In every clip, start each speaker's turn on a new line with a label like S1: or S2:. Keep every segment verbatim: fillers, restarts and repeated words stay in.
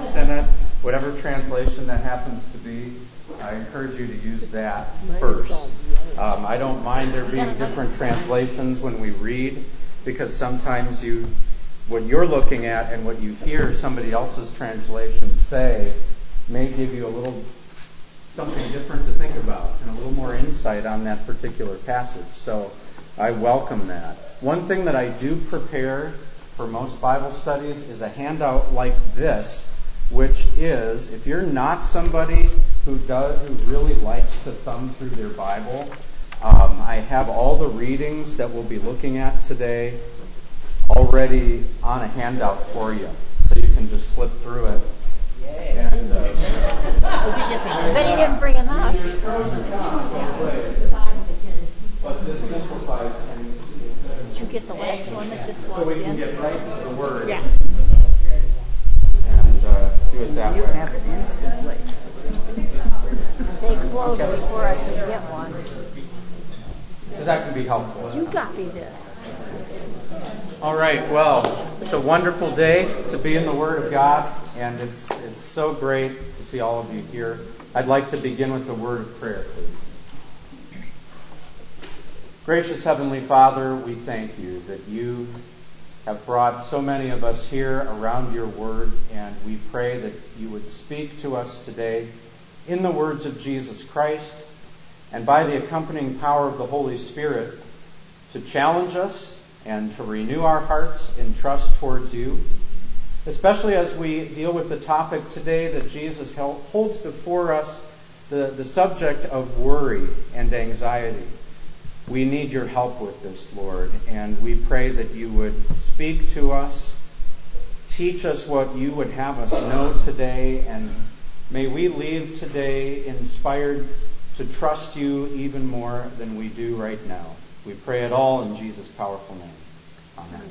S1: notes in it, whatever translation that happens to be. I encourage you to use that first. Um, I don't mind there being different translations when we read, because sometimes you, what you're looking at and what you hear somebody else's translation say may give you a little something different to think about and a little more insight on that particular passage. So I welcome that. One thing that I do prepare for most Bible studies is a handout like this, which is, if you're not somebody who does, who really likes to thumb through their Bible, um, I have all the readings that we'll be looking at today already on a handout for you, so you can just flip through it. And, uh,
S2: but you didn't bring them up.
S1: But this simplifies things.
S2: Did you get the last one that just walked
S1: So we can
S2: in?
S1: get right to the Word.
S2: Yeah.
S1: And uh, do it that
S3: You
S1: way.
S3: have it instantly.
S2: They close before I can get one.
S1: Because that can be helpful.
S2: You copy this.
S1: All right. Well, it's a wonderful day to be in the Word of God, and it's it's so great to see all of you here. I'd like to begin with a word of prayer, please. Gracious Heavenly Father, we thank you that you have brought so many of us here around your Word, and we pray that you would speak to us today in the words of Jesus Christ and by the accompanying power of the Holy Spirit to challenge us and to renew our hearts in trust towards you, especially as we deal with the topic today that Jesus holds before us, the, the subject of worry and anxiety. We need your help with this, Lord, and we pray that you would speak to us, teach us what you would have us know today, and may we leave today inspired to trust you even more than we do right now. We pray it all in Jesus' powerful name. Amen.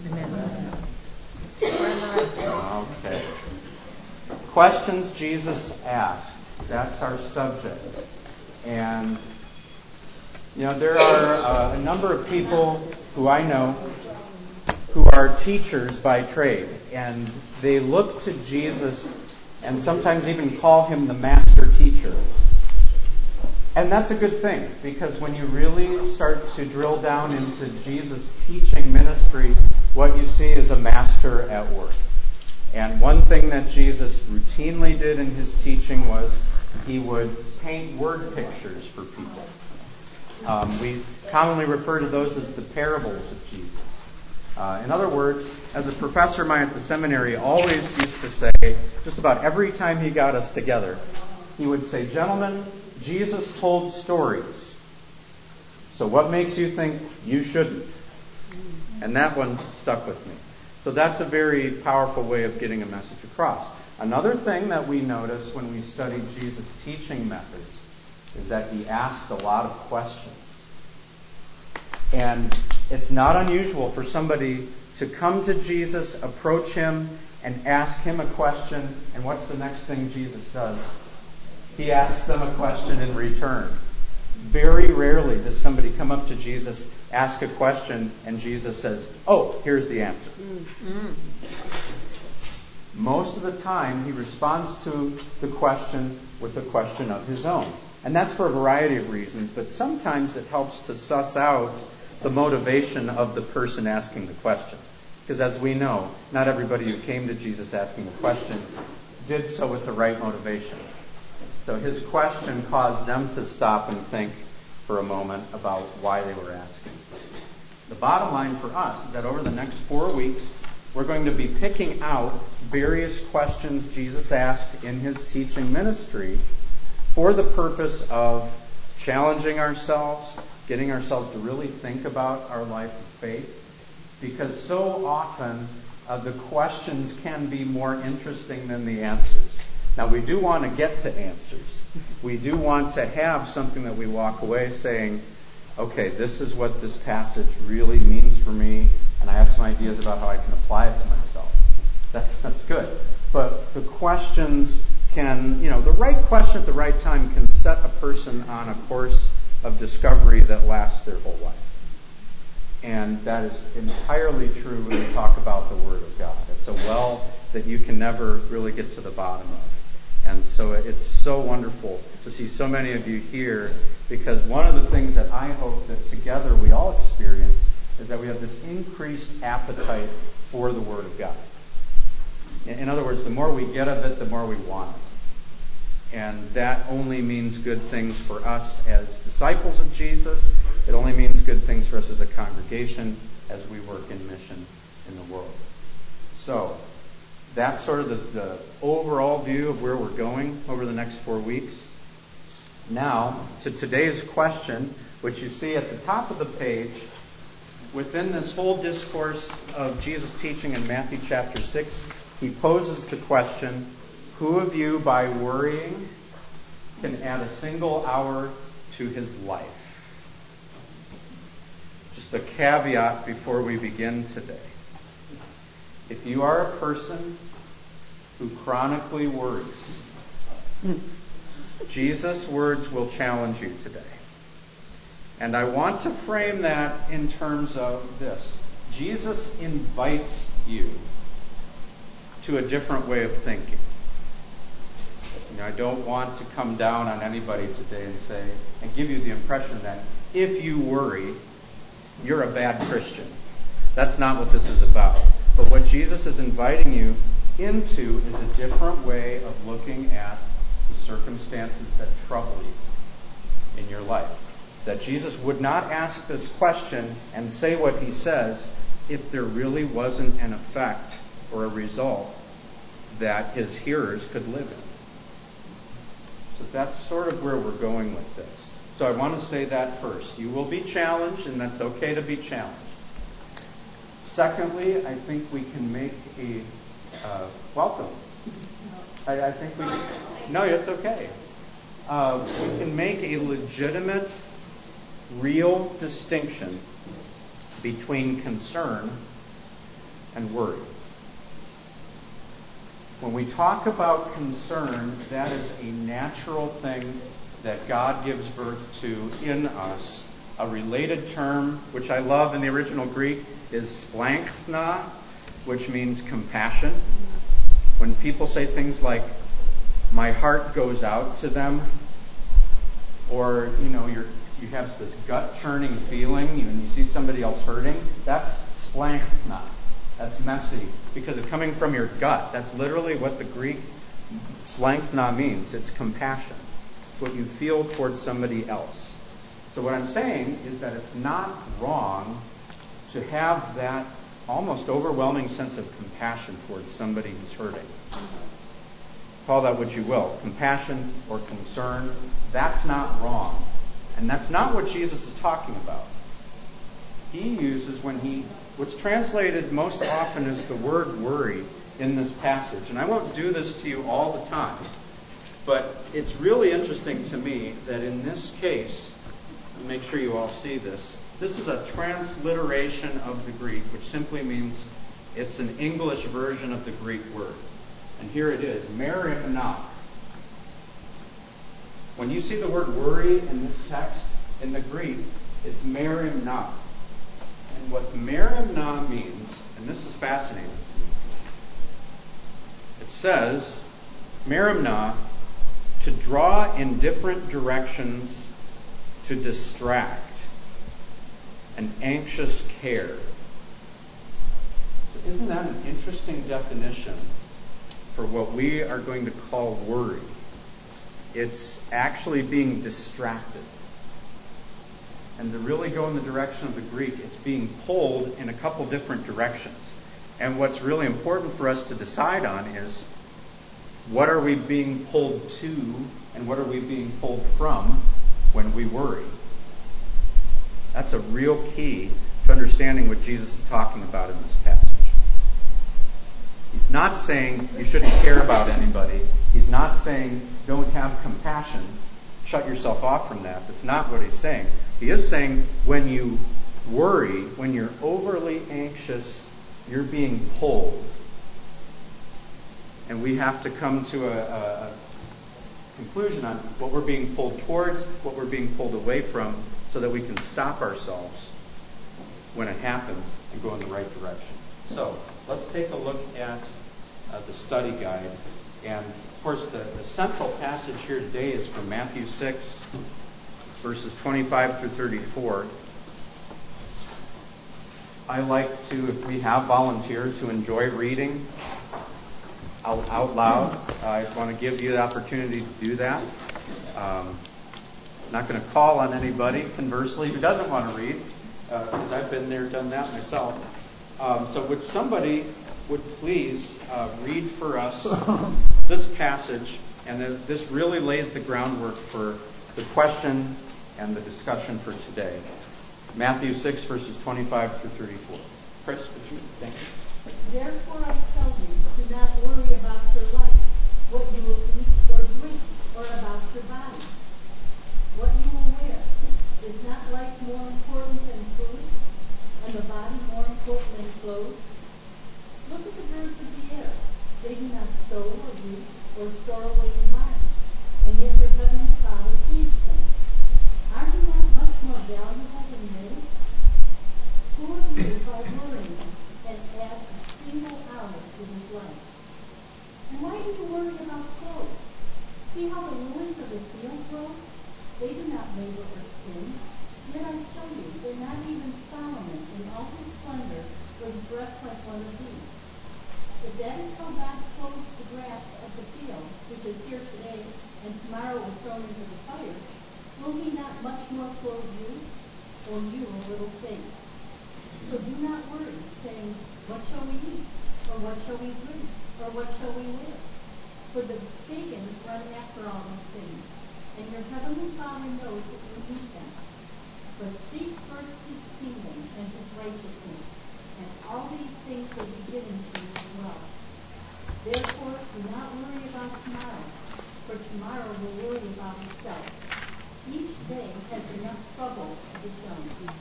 S1: Amen. Okay. Questions Jesus asked. That's our subject. And You know, there are uh, a number of people who I know who are teachers by trade, and they look to Jesus and sometimes even call him the master teacher. And that's a good thing, because when you really start to drill down into Jesus' teaching ministry, what you see is a master at work. And one thing that Jesus routinely did in his teaching was he would paint word pictures for people. Um, we commonly refer to those as the parables of Jesus. Uh, in other words, as a professor of mine at the seminary always used to say, just about every time he got us together, he would say, "Gentlemen, Jesus told stories. So what makes you think you shouldn't?" And that one stuck with me. So that's a very powerful way of getting a message across. Another thing that we notice when we study Jesus' teaching methods is that he asked a lot of questions. And it's not unusual for somebody to come to Jesus, approach him, and ask him a question, and what's the next thing Jesus does? He asks them a question in return. Very rarely does somebody come up to Jesus, ask a question, and Jesus says, "Oh, here's the answer." Mm-hmm. Most of the time, he responds to the question with a question of his own. And that's for a variety of reasons, but sometimes it helps to suss out the motivation of the person asking the question. Because as we know, not everybody who came to Jesus asking the question did so with the right motivation. So his question caused them to stop and think for a moment about why they were asking. The bottom line for us is that over the next four weeks, we're going to be picking out various questions Jesus asked in his teaching ministry for the purpose of challenging ourselves, getting ourselves to really think about our life of faith. Because so often uh, the questions can be more interesting than the answers. Now, we do want to get to answers. We do want to have something that we walk away saying, okay, this is what this passage really means for me, and I have some ideas about how I can apply it to myself. That's that's good. But the questions can, you know, the right question at the right time can set a person on a course of discovery that lasts their whole life. And that is entirely true when we talk about the Word of God. It's a well that you can never really get to the bottom of. And so it's so wonderful to see so many of you here, because one of the things that I hope that together we all experience is that we have this increased appetite for the Word of God. In other words, the more we get of it, the more we want it. And that only means good things for us as disciples of Jesus. It only means good things for us as a congregation as we work in mission in the world. So, that's sort of the, the overall view of where we're going over the next four weeks. Now, to today's question, which you see at the top of the page, within this whole discourse of Jesus' teaching in Matthew chapter six, he poses the question, who of you by worrying can add a single hour to his life? Just a caveat before we begin today. If you are a person who chronically worries, Jesus' words will challenge you today. And I want to frame that in terms of this. Jesus invites you to a different way of thinking. You know, I don't want to come down on anybody today and say, and give you the impression that if you worry, you're a bad Christian. That's not what this is about. But what Jesus is inviting you into is a different way of looking at the circumstances that trouble you in your life. That Jesus would not ask this question and say what he says if there really wasn't an effect or a result that his hearers could live in. So that's sort of where we're going with this. So I want to say that first. You will be challenged, and that's okay to be challenged. Secondly, I think we can make a uh, welcome. I, I think we. No, it's okay. Uh, we can make a legitimate, real distinction between concern and worry. When we talk about concern, that is a natural thing that God gives birth to in us. A related term, which I love in the original Greek, is splanchna, which means compassion. When people say things like, my heart goes out to them, or, you know, you're, you have this gut-churning feeling when you see somebody else hurting, that's splanchna. That's messy, because it's coming from your gut. That's literally what the Greek splanchna means. It's compassion. It's what you feel towards somebody else. So what I'm saying is that it's not wrong to have that almost overwhelming sense of compassion towards somebody who's hurting. Call that what you will. Compassion or concern, that's not wrong. And that's not what Jesus is talking about. He uses when he, what's translated most often is the word worry in this passage. And I won't do this to you all the time. But it's really interesting to me that in this case, and make sure you all see this, this is a transliteration of the Greek, which simply means it's an English version of the Greek word. And here it is, merimna. When you see the word worry in this text, in the Greek, it's merimna. And what merimna means, and this is fascinating to me, it says, merimna, to draw in different directions, to distract, an anxious care. So isn't that an interesting definition for what we are going to call worry? It's actually being distracted. And to really go in the direction of the Greek, it's being pulled in a couple different directions. And what's really important for us to decide on is, what are we being pulled to and what are we being pulled from when we worry? That's a real key to understanding what Jesus is talking about in this passage. He's not saying you shouldn't care about anybody. He's not saying don't have compassion. Shut yourself off from that. That's not what he's saying. He is saying when you worry, when you're overly anxious, you're being pulled. And we have to come to a, a, a conclusion on what we're being pulled towards, what we're being pulled away from, so that we can stop ourselves when it happens and go in the right direction. So let's take a look at uh, the study guide. And of course, the, the central passage here today is from Matthew six, verses twenty-five through thirty-four. I like to, if we have volunteers who enjoy reading out, out loud, I want to give you the opportunity to do that. Um, I'm not going to call on anybody, conversely, who doesn't want to read, because uh, I've been there, done that myself. Um, so would somebody would please uh, read for us this passage, and then this really lays the groundwork for the question and the discussion for today. Matthew six, verses twenty-five through thirty-four. Chris, would you? Thank you.
S3: Therefore I tell you, do not worry about your life, what you will eat or drink, or about your body, what you will wear. Is not life more important than food, and the body more important than clothes? Look at the birds of the air. They do not sow or reap or store away in barns, and yet your heavenly Father feeds them. Are you not much more valuable than they? Who of you, by worrying, can add a single hour to his life? And why do you worry about clothes? See how the lilies of the field grow? They do not labor or spin. Yet I tell you that not even Solomon in all his splendor was dressed like one of these. If that is how God clothes the grass of the field, which is here today and tomorrow is thrown into the fire, will he not much more clothe you, or you a little faith? So do not worry, saying, what shall we eat? Or what shall we drink? Or what shall we wear? For the pagans run after all these things, and your heavenly Father knows that you need them. But seek first his kingdom and his righteousness, and all these things will be given to you as well. Therefore, do not worry about tomorrow, for tomorrow will worry about itself. Each day has enough trouble of its own.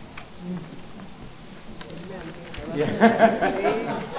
S1: Yeah.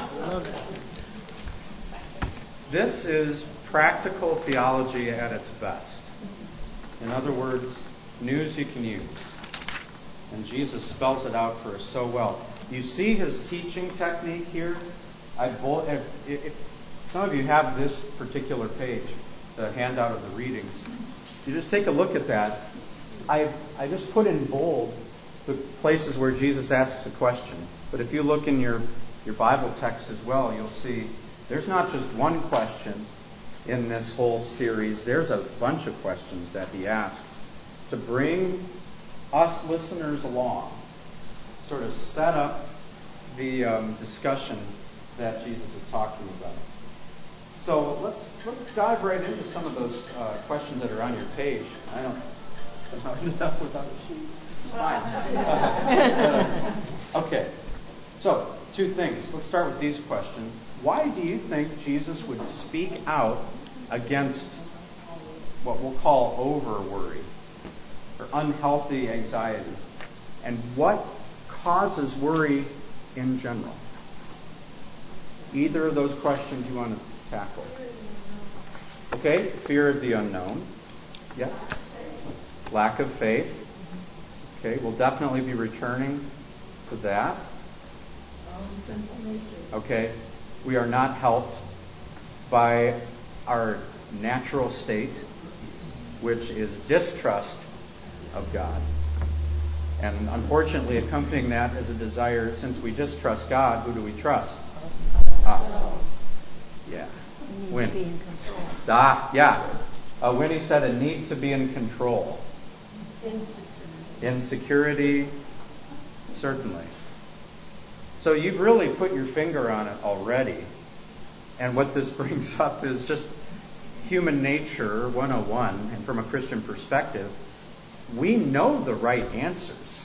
S1: This is practical theology at its best. In other words, news you can use. And Jesus spells it out for us so well. You see his teaching technique here? I if, if some of you have this particular page, the handout of the readings. You just take a look at that. I I just put in bold the places where Jesus asks a question. But if you look in your, your Bible text as well, you'll see there's not just one question in this whole series. There's a bunch of questions that he asks to bring us listeners along, sort of set up the um, discussion that Jesus is talking about. So let's let's dive right into some of those uh, questions that are on your page. I don't somehow ended up without a sheet. It's fine. uh, okay. So two things. Let's start with these questions. Why do you think Jesus would speak out against what we'll call over worry or unhealthy anxiety? And what causes worry in general? Either of those questions you want to tackle. Okay, fear of the unknown. Yeah. Lack of faith. Okay, we'll definitely be returning to that. Okay, we are not helped by our natural state, which is distrust of God. And unfortunately, accompanying that is a desire, since we distrust God, who do we trust? Us. Yeah. Winnie. Ah, yeah. Uh, Winnie said a need to be in control.
S3: Insecurity.
S1: Insecurity, certainly. So you've really put your finger on it already. And what this brings up is just human nature one oh one, and from a Christian perspective, we know the right answers.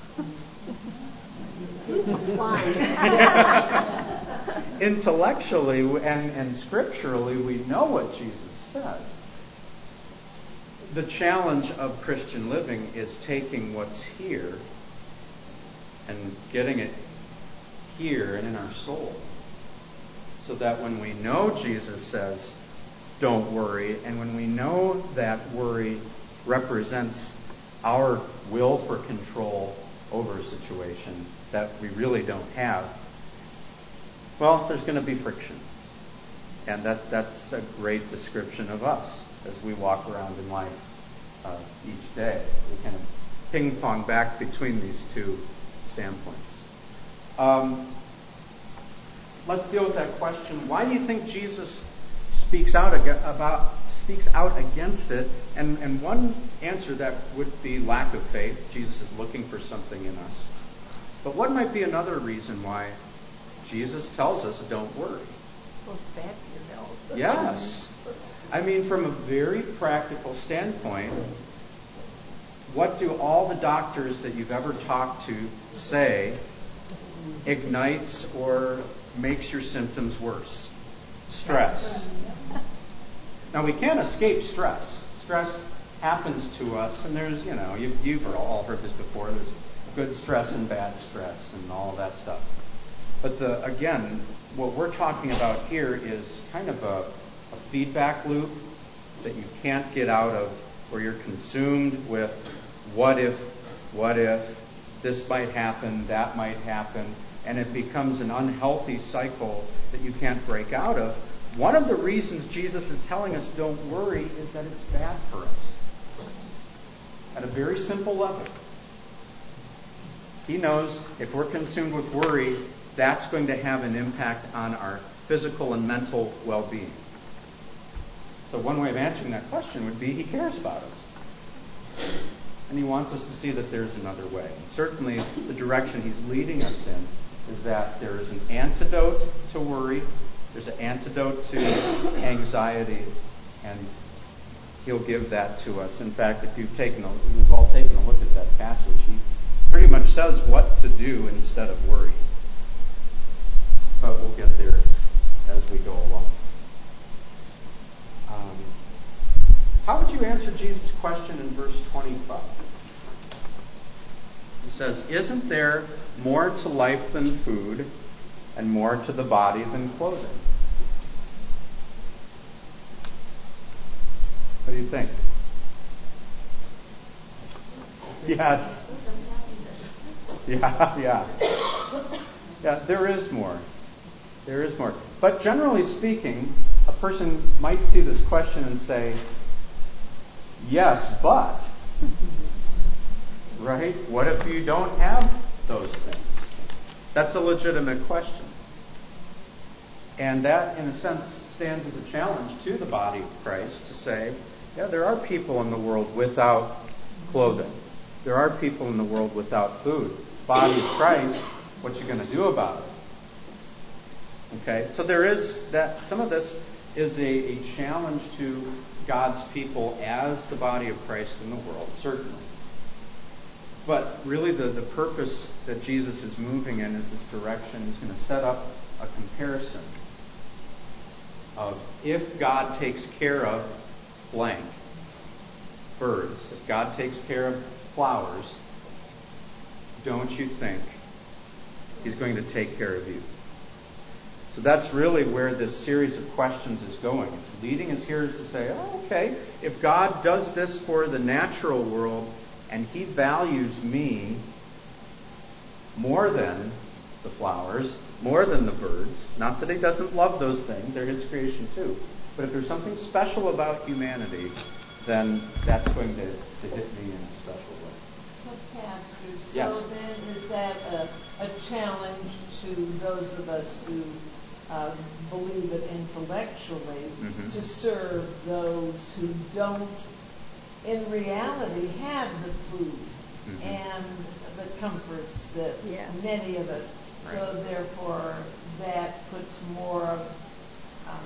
S1: Intellectually and, and scripturally, we know what Jesus says. The challenge of Christian living is taking what's here and getting it here and in our soul, so that when we know Jesus says, don't worry, and when we know that worry represents our will for control over a situation that we really don't have, well, there's going to be friction. And that, that's a great description of us as we walk around in life uh, each day. We kind of ping-pong back between these two standpoints. Um, let's deal with that question. Why do you think Jesus speaks out ag- about speaks out against it? And, and one answer that would be lack of faith. Jesus is looking for something in us. But what might be another reason why Jesus tells us don't worry? Yes. I mean, from a very practical standpoint, what do all the doctors that you've ever talked to say ignites or makes your symptoms worse? Stress. Now, we can't escape stress. Stress happens to us, and there's, you know, you, you've all heard this before, there's good stress and bad stress and all of that stuff. But the, again, what we're talking about here is kind of a, a feedback loop that you can't get out of, where you're consumed with what if, what if, this might happen, that might happen, and it becomes an unhealthy cycle that you can't break out of. One of the reasons Jesus is telling us don't worry is that it's bad for us. At a very simple level. He knows if we're consumed with worry, that's going to have an impact on our physical and mental well-being. So one way of answering that question would be he cares about us. And he wants us to see that there's another way. And certainly the direction he's leading us in is that there is an antidote to worry, there's an antidote to anxiety, and he'll give that to us. In fact, if you've taken a, we've all taken a look at that passage, he pretty much says what to do instead of worry. But we'll get there as we go along. Um, how would you answer Jesus' question in verse twenty-five? He says, "Isn't there more to life than food, and more to the body than clothing?" What do you think? Yes. Yeah, yeah. Yeah, there is more. There is more. But generally speaking, a person might see this question and say, yes, but, right? What if you don't have those things? That's a legitimate question. And that, in a sense, stands as a challenge to the body of Christ to say, yeah, there are people in the world without clothing. There are people in the world without food. Body of Christ, what you going to do about it? Okay, so there is that. Some of this is a, a challenge to God's people as the body of Christ in the world, certainly. But really the, the purpose that Jesus is moving in is this direction. He's going to set up a comparison of if God takes care of blank, birds, if God takes care of flowers, don't you think he's going to take care of you? So that's really where this series of questions is going. It's leading us here to say, oh, okay, if God does this for the natural world and he values me more than the flowers, more than the birds, not that he doesn't love those things, they're his creation too, but if there's something special about humanity, then that's going to, to hit me in a special way.
S2: So, Pastor, so
S1: yes.
S2: then is that a, a challenge to those of us who uh, believe it intellectually
S1: mm-hmm.
S2: to serve those who don't in reality have the food mm-hmm. and the comforts that yes. many of us, right. So therefore that puts more um,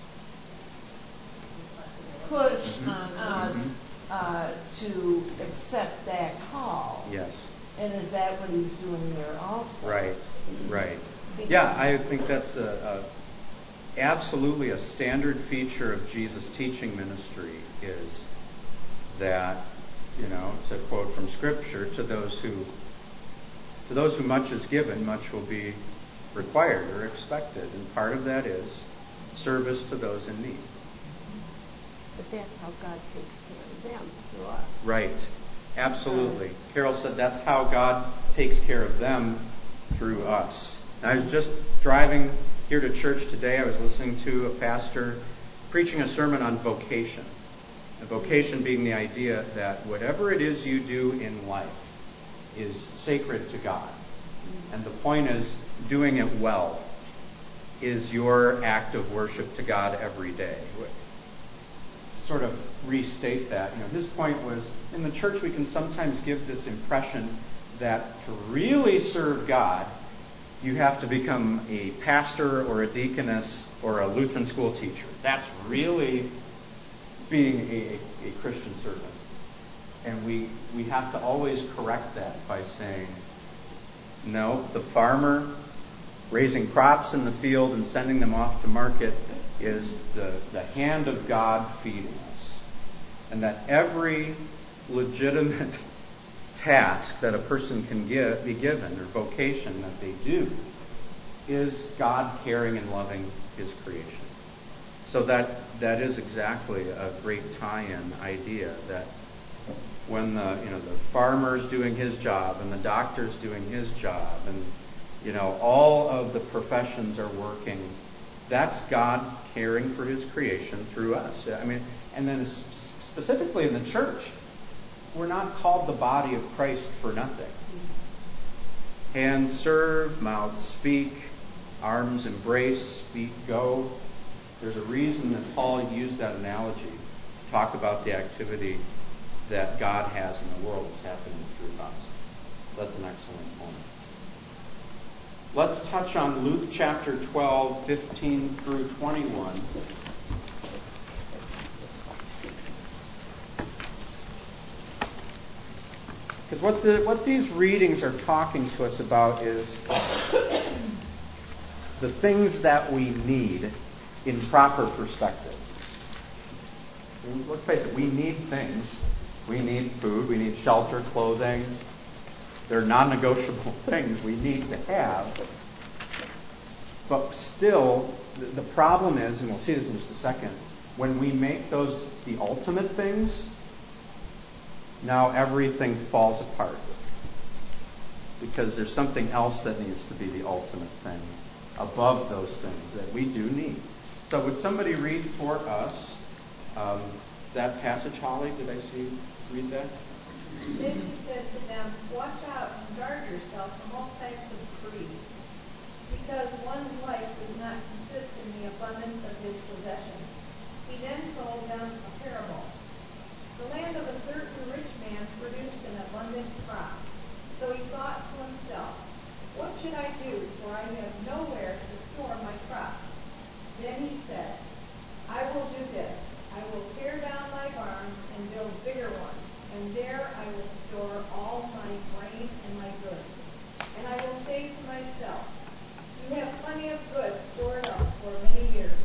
S2: push mm-hmm. on us mm-hmm. uh, to accept that call.
S1: Yes.
S2: And is that what he's doing there also?
S1: Right, right. Yeah, I think that's a, a, absolutely a standard feature of Jesus' teaching ministry is that, you know, to quote from Scripture, to those who to those who much is given, much will be required or expected. And part of that is service to those in need.
S4: But that's how God takes care of them through us.
S1: Right. Absolutely. Carol said that's how God takes care of them through us. I was just driving here to church today. I was listening to a pastor preaching a sermon on vocation. And vocation being the idea that whatever it is you do in life is sacred to God. And the point is, doing it well is your act of worship to God every day. Sort of restate that. You know, his point was, in the church we can sometimes give this impression that to really serve God, you have to become a pastor or a deaconess or a Lutheran school teacher. That's really being a, a Christian servant. And we, we have to always correct that by saying, no, the farmer raising crops in the field and sending them off to market is the, the hand of God feeding us. And that every legitimate task that a person can give, be given, or vocation that they do, is God caring and loving His creation. So that that is exactly a great tie-in idea, that when the you know the farmer's doing his job and the doctor's doing his job and you know all of the professions are working, that's God caring for His creation through us. I mean, and then specifically in the church, we're not called the body of Christ for nothing. Hands serve, mouths speak, arms embrace, feet go. There's a reason that Paul used that analogy to talk about the activity that God has in the world that's happening through us. That's an excellent point. Let's touch on Luke chapter twelve, fifteen through twenty-one. Because what the what these readings are talking to us about is the things that we need in proper perspective. Let's face it, we need things. We need food, we need shelter, clothing. They're non-negotiable things we need to have. But still, the problem is, and we'll see this in just a second, when we make those the ultimate things, now everything falls apart. Because there's something else that needs to be the ultimate thing above those things that we do need. So would somebody read for us um, that passage, Holly? Did I see read that?
S5: Then he said to them, watch out and guard yourself from all types of greed, because one's life does not consist in the abundance of his possessions. He then told them a parable. The land of a certain rich man produced an abundant crop. So he thought to himself, what should I do, for I have nowhere to store my crops? Then he said, I will do this. I will tear down my barns and build bigger ones, and there I will store all my grain and my goods. And I will say to myself, you have plenty of goods stored up for many years.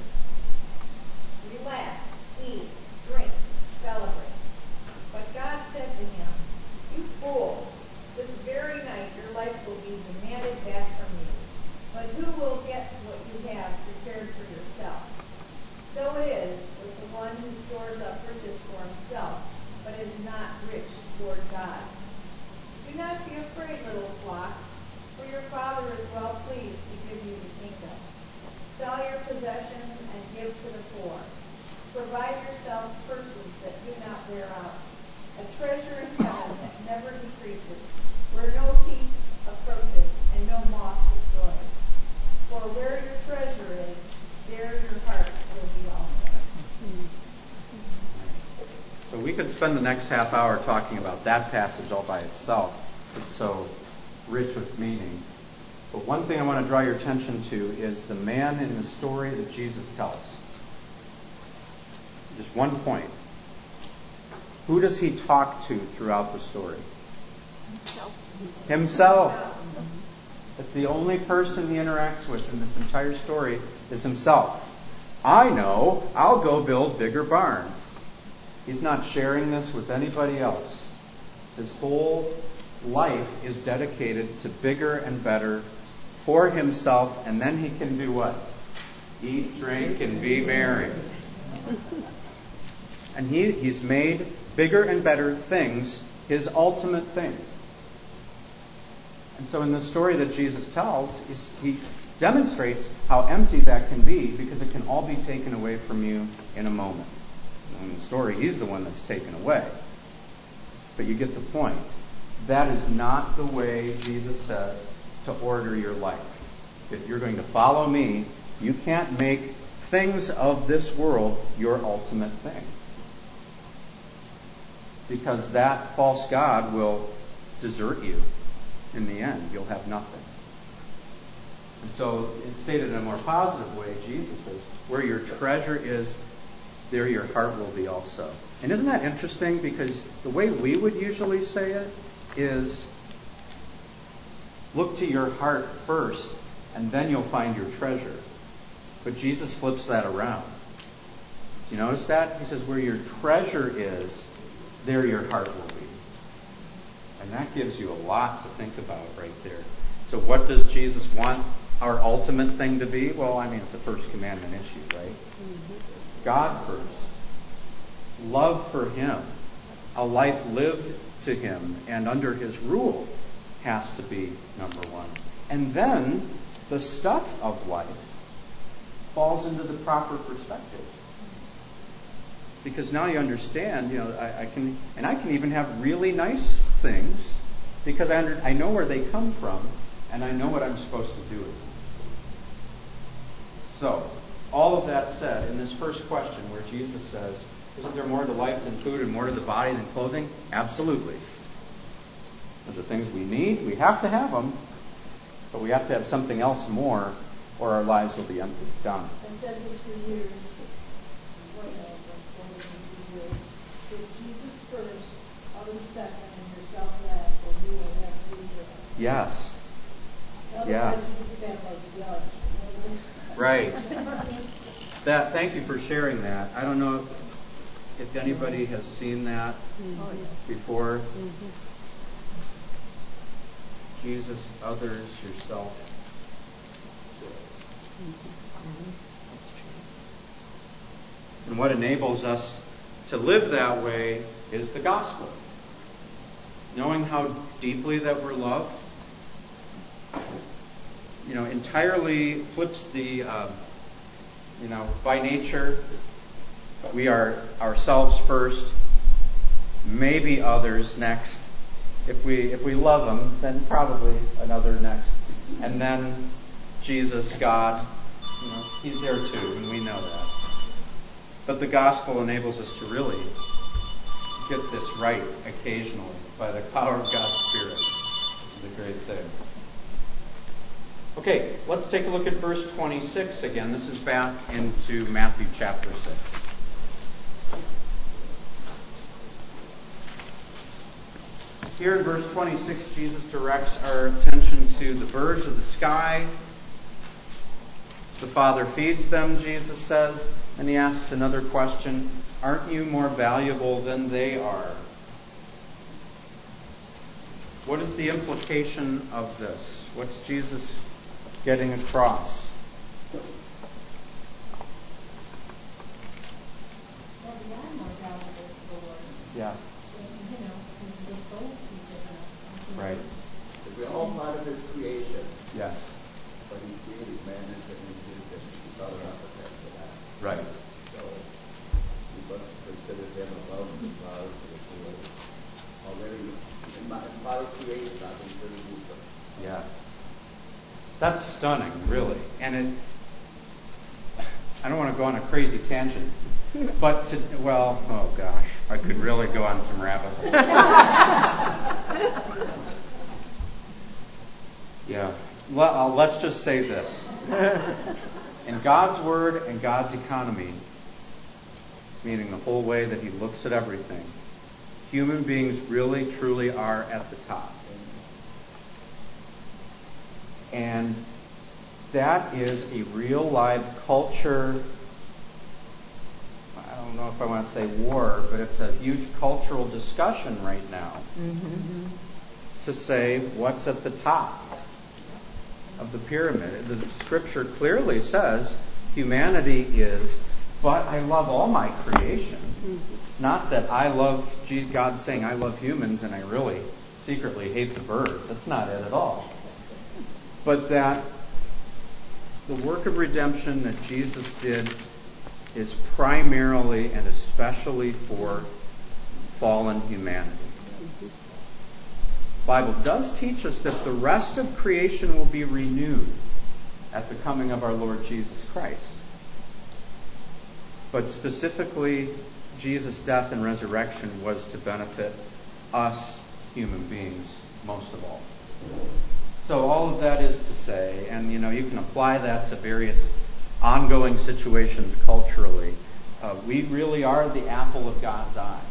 S5: Relax, eat, drink, celebrate. But God said to him, you fool, this very night your life will be demanded back from you. But who will get what you have prepared for yourself? So it is with the one who stores up riches for himself, but is not rich toward God. Do not be afraid, little flock, for your Father is well pleased to give you the kingdom. Sell your possessions and give to the poor. Provide yourselves purses that do not wear out, a treasure in heaven that never decreases, where no thief approaches and no moth destroys. For where your treasure is, there your heart will be also.
S1: So we could spend the next half hour talking about that passage all by itself. It's so rich with meaning. But one thing I want to draw your attention to is the man in the story that Jesus tells. Just one point. Who does he talk to throughout the story? Himself. Himself. It's the only person he interacts with in this entire story is himself. I know, I'll go build bigger barns. He's not sharing this with anybody else. His whole life is dedicated to bigger and better for himself, and then he can do what? Eat, drink, and be merry. And he, he's made bigger and better things his ultimate thing. And so in the story that Jesus tells, he demonstrates how empty that can be because it can all be taken away from you in a moment. In the story, he's the one that's taken away. But you get the point. That is not the way Jesus says to order your life. If you're going to follow me, you can't make things of this world your ultimate thing. Because that false god will desert you in the end. You'll have nothing. And so, it's stated in a more positive way, Jesus says, where your treasure is, there your heart will be also. And isn't that interesting? Because the way we would usually say it is, look to your heart first, and then you'll find your treasure. But Jesus flips that around. You notice that? He says, where your treasure is, there your heart will be. And that gives you a lot to think about right there. So what does Jesus want our ultimate thing to be? Well, I mean, it's a first commandment issue, right? Mm-hmm. God first. Love for Him. A life lived to Him and under His rule has to be number one. And then the stuff of life falls into the proper perspective. Because now you understand, you know, I, I can, and I can even have really nice things because I under, I know where they come from and I know what I'm supposed to do with them. So, all of that said, in this first question where Jesus says, isn't there more to life than food and more to the body than clothing? Absolutely. Those are things we need. We have to have them. But we have to have something else more or our lives will be empty. Done.
S3: I've said this for years. Way over forty years. Put Jesus first, others second, and yourself last, and you will have free will.
S1: Yes.
S3: Otherwise,
S1: Yeah.
S3: you just stand like a judge.
S1: Right. That. Thank you for sharing that. I don't know if, if anybody has seen that mm-hmm. before. Mm-hmm. Jesus, others, yourself. And what enables us to live that way is the gospel. Knowing how deeply that we're loved, you know, entirely flips the, uh, you know, by nature, we are ourselves first, maybe others next. If we if we love them, then probably another next. And then Jesus, God, you know, He's there too, and we know that. But the gospel enables us to really get this right occasionally by the power of God's Spirit. Which is a great thing. Okay, let's take a look at verse twenty-six again. This is back into Matthew chapter six. Here in verse twenty-six, Jesus directs our attention to the birds of the sky. The Father feeds them, Jesus says, and He asks another question. Aren't you more valuable than they are? What is the implication of this? What's Jesus getting across?
S3: Well, we are more valuable to the Lord.
S1: Yeah.
S3: And, you know, and the souls He's given us.
S1: Right.
S6: We're all part of His creation.
S1: Yes.
S6: But He created man and in His image. He's not enough for that.
S1: Right.
S6: So we must consider them above the flowers of the field. Already in my part of creation, I've been pretty good.
S1: Yeah. That's stunning, really. And it, I don't want to go on a crazy tangent, but to, well, oh gosh, I could really go on some rabbit holes. Yeah. Well, uh, let's just say this. In God's Word and God's economy, meaning the whole way that He looks at everything, human beings really, truly are at the top. And that is a real live culture. I don't know if I want to say war, but it's a huge cultural discussion right now mm-hmm. to say what's at the top of the pyramid. The Scripture clearly says humanity is, but I love all my creation. Mm-hmm. Not that I love, God saying I love humans and I really secretly hate the birds. That's not it at all. But that the work of redemption that Jesus did is primarily and especially for fallen humanity. The Bible does teach us that the rest of creation will be renewed at the coming of our Lord Jesus Christ. But specifically, Jesus' death and resurrection was to benefit us human beings most of all. So all of that is to say, and you know, you can apply that to various ongoing situations culturally. Uh, we really are the apple of God's eye.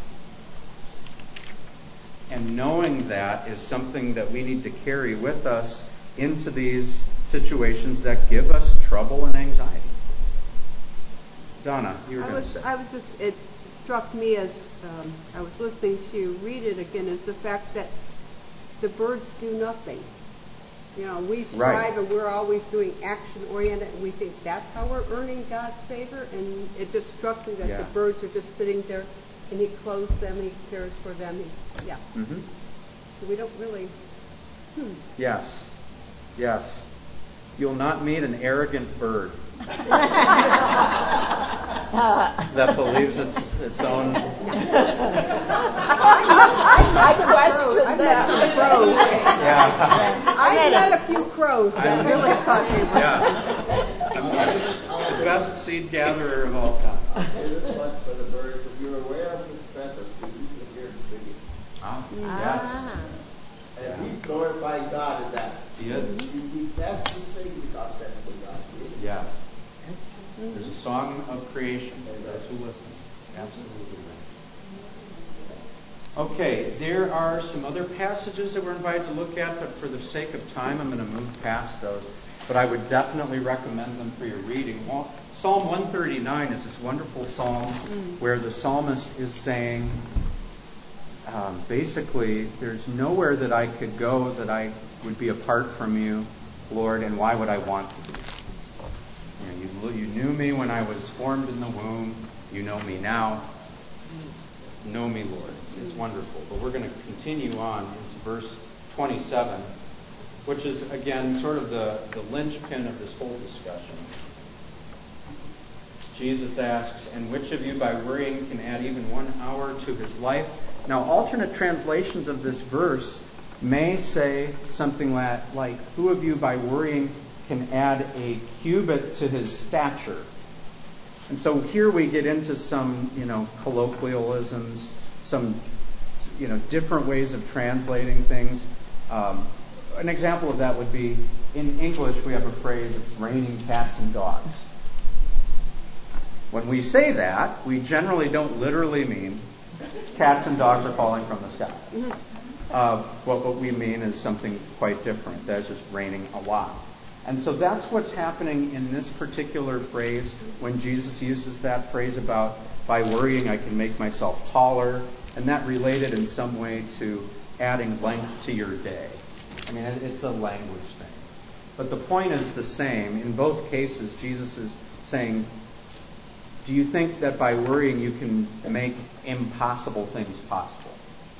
S1: And knowing that is something that we need to carry with us into these situations that give us trouble and anxiety. Donna, you were
S4: I
S1: going to
S4: was,
S1: say.
S4: I was just, it struck me as um, I was listening to you read it again, is the fact that the birds do nothing. You know, we strive
S1: Right.
S4: and we're always doing action-oriented, and we think that's how we're earning God's favor. And it just struck me that
S1: Yeah.
S4: the birds are just sitting there, and He clothes them, He cares for them. He, yeah.
S1: Mm-hmm.
S4: So we don't really. Hmm.
S1: Yes. Yes. You'll not meet an arrogant bird that believes it's its own.
S2: I question
S4: I've
S2: that.
S4: met some crows.
S1: Yeah.
S4: I've met a few crows that really caught me.
S1: Yeah. I'm the best seed gatherer of all time.
S6: I'll say this much for the birds. If you're aware of his presence, you can hear him singing.
S1: Ah,
S2: Ah.
S6: And he's glorifying God in that.
S1: He is.
S6: He, he has to sing because that's what God did.
S1: Yes. There's a song of creation for those who listen. Absolutely right. Okay, there are some other passages that we're invited to look at, but for the sake of time, I'm going to move past those. But I would definitely recommend them for your reading. Well, Psalm one thirty-nine is this wonderful psalm where the psalmist is saying, um, basically, there's nowhere that I could go that I would be apart from you, Lord, and why would I want to be? You know, you, you knew me when I was formed in the womb. You know me now. Know me, Lord. It's wonderful. But we're going to continue on into verse twenty-seven, which is, again, sort of the, the linchpin of this whole discussion. Jesus asks, and which of you by worrying can add even one hour to his life? Now, alternate translations of this verse may say something like, like, who of you by worrying can add a cubit to his stature? And so here we get into some, you know, colloquialisms, some, you know, different ways of translating things. Um, an example of that would be, in English we have a phrase, it's raining cats and dogs. When we say that, we generally don't literally mean cats and dogs are falling from the sky. Uh, what, what we mean is something quite different. That's just raining a lot. And so that's what's happening in this particular phrase when Jesus uses that phrase about, by worrying I can make myself taller, and that related in some way to adding length to your day. I mean, it's a language thing. But the point is the same. In both cases, Jesus is saying, do you think that by worrying you can make impossible things possible?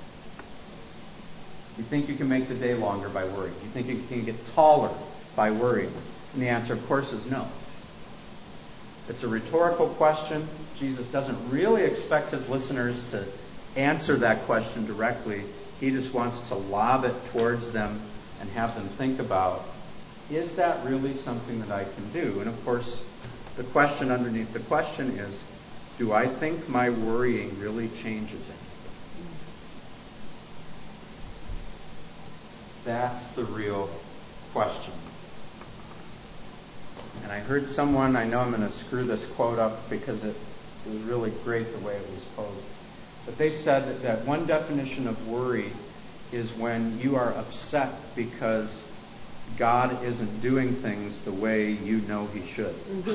S1: You think you can make the day longer by worrying? You think you can get taller by worrying? And the answer, of course, is no. It's a rhetorical question. Jesus doesn't really expect his listeners to answer that question directly. He just wants to lob it towards them and have them think about, is that really something that I can do? And of course, the question underneath the question is, do I think my worrying really changes it? That's the real question. And I heard someone, I know I'm going to screw this quote up because it was really great the way it was posed, but they said that, that one definition of worry is when you are upset because God isn't doing things the way you know he should.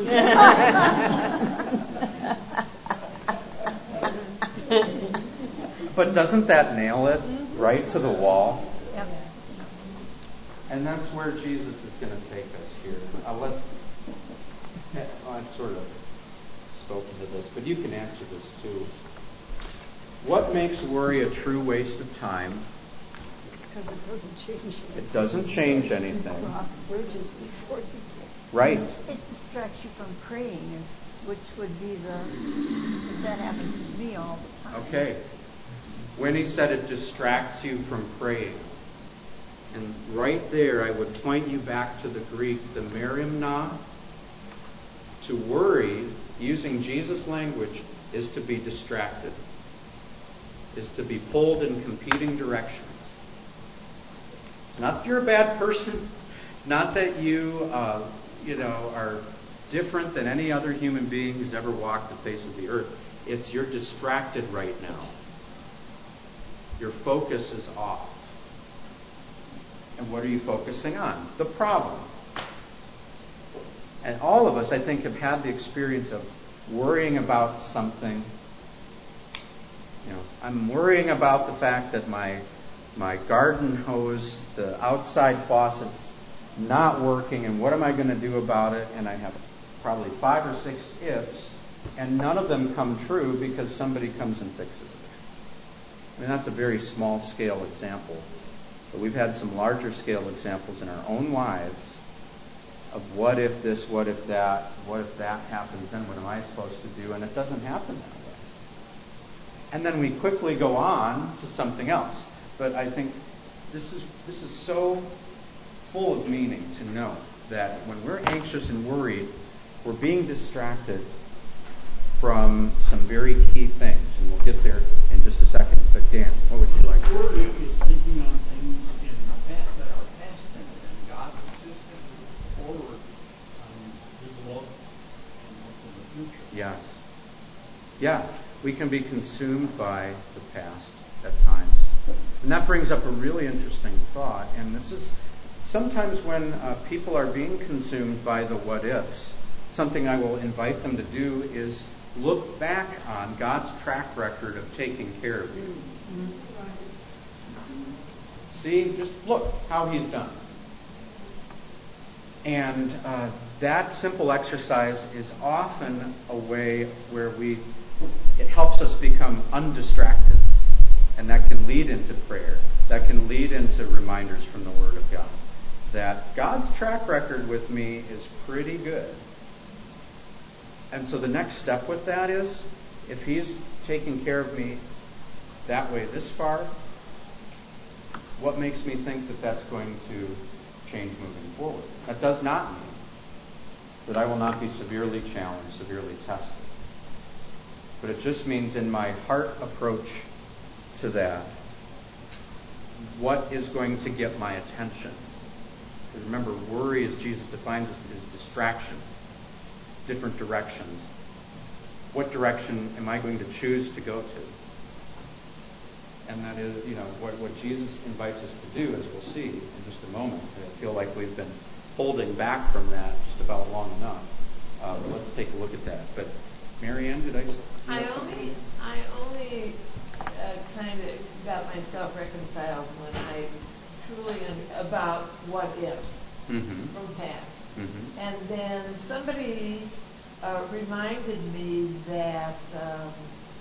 S1: But doesn't that nail it right to the wall?
S2: Yep.
S1: And that's where Jesus is going to take us here. Uh, let's. I've sort of spoken to this, but you can answer this too. What makes worry a true waste of time?
S7: Because it doesn't change anything.
S1: It doesn't change anything.
S7: Cross bridges before you get.
S1: Right.
S7: It distracts you from praying, is, which would be the, that happens to me all the time.
S1: Okay. When he said it distracts you from praying, and right there I would point you back to the Greek, the merimna. To worry, using Jesus' language, is to be distracted, is to be pulled in competing directions. Not that you're a bad person, not that you, uh, you know, are different than any other human being who's ever walked the face of the earth. It's you're distracted right now. Your focus is off. And what are you focusing on? The problem. And all of us, I think, have had the experience of worrying about something. You know, I'm worrying about the fact that my my garden hose, the outside faucet's not working, and what am I going to do about it? And I have probably five or six ifs, and none of them come true because somebody comes and fixes it. I mean, that's a very small scale example. But we've had some larger scale examples in our own lives of what if this, what if that, what if that happens, then what am I supposed to do? And it doesn't happen that way. And then we quickly go on to something else. But I think this is this is so full of meaning to know that when we're anxious and worried, we're being distracted from some very key things. And we'll get there in just a second. But Dan, what would you like to
S8: Worry is thinking on things in the past that are past tense, and God insists forward on His love and what's in the future.
S1: Yes. Yeah, we can be consumed by the past at times. And that brings up a really interesting thought. And this is sometimes when uh, people are being consumed by the what ifs, something I will invite them to do is look back on God's track record of taking care of you. See, just look how He's done. And uh, that simple exercise is often a way where we, it helps us become undistracted. And that can lead into prayer. That can lead into reminders from the Word of God. That God's track record with me is pretty good. And so the next step with that is, if He's taking care of me that way this far, what makes me think that that's going to change moving forward? That does not mean that I will not be severely challenged, severely tested. But it just means in my heart approach to that, what is going to get my attention? Because remember, worry, as Jesus defines it, is distraction, different directions. What direction am I going to choose to go to? And that is, you know, what, what Jesus invites us to do, as we'll see in just a moment. I feel like we've been holding back from that just about long enough. Uh, but let's take a look at that. But Mary Ann, did I?
S2: I only, I only uh, kind of got myself reconciled when I truly am about what ifs
S1: mm-hmm.
S2: from past,
S1: mm-hmm.
S2: and then somebody uh, reminded me that um,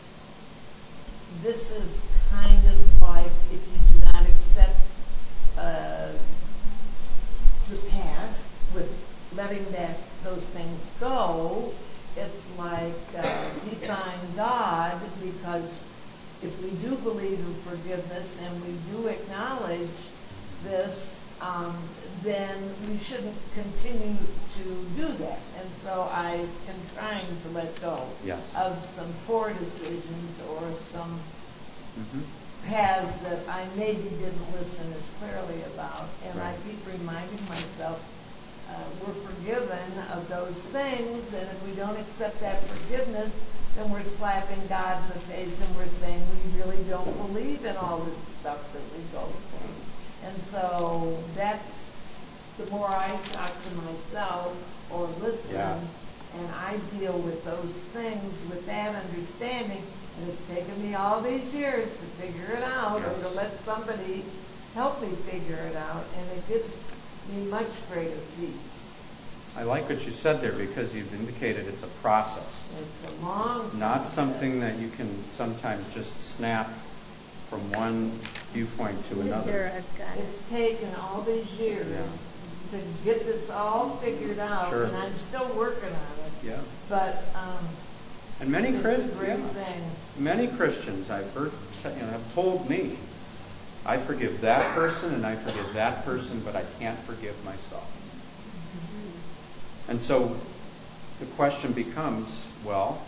S2: this is kind of like if you do not accept uh, the past with letting that those things go, it's like uh, defying God, because if we do believe in forgiveness and we do acknowledge this, um, then we shouldn't continue to do that. And so I am trying to let go
S1: yes.
S2: of some poor decisions or some
S1: mm-hmm.
S2: paths that I maybe didn't listen as clearly about. And
S1: right.
S2: I keep reminding myself, uh, we're forgiven of those things, and if we don't accept that forgiveness, then we're slapping God in the face and we're saying we really don't believe in all this stuff that we go through. And so that's, the more I talk to myself or listen,
S1: yeah.
S2: and I deal with those things with that understanding, and it's taken me all these years to figure it out,
S1: yes.
S2: or to let somebody help me figure it out, and it gives me much greater peace.
S1: I like what you said there, because you've indicated it's a process.
S2: It's a long
S1: It's not
S2: process.
S1: something that you can sometimes just snap from one viewpoint to another.
S7: Here, I've got it.
S2: It's taken all these years
S1: Yeah.
S2: to get this all figured out,
S1: Sure.
S2: and I'm still working on it.
S1: Yeah.
S2: But um,
S1: And many
S2: it's a
S1: Christians,
S2: great
S1: yeah.
S2: thing.
S1: Many Christians I've heard, you know, have told me, I forgive that person and I forgive that person, but I can't forgive myself. And so the question becomes, well,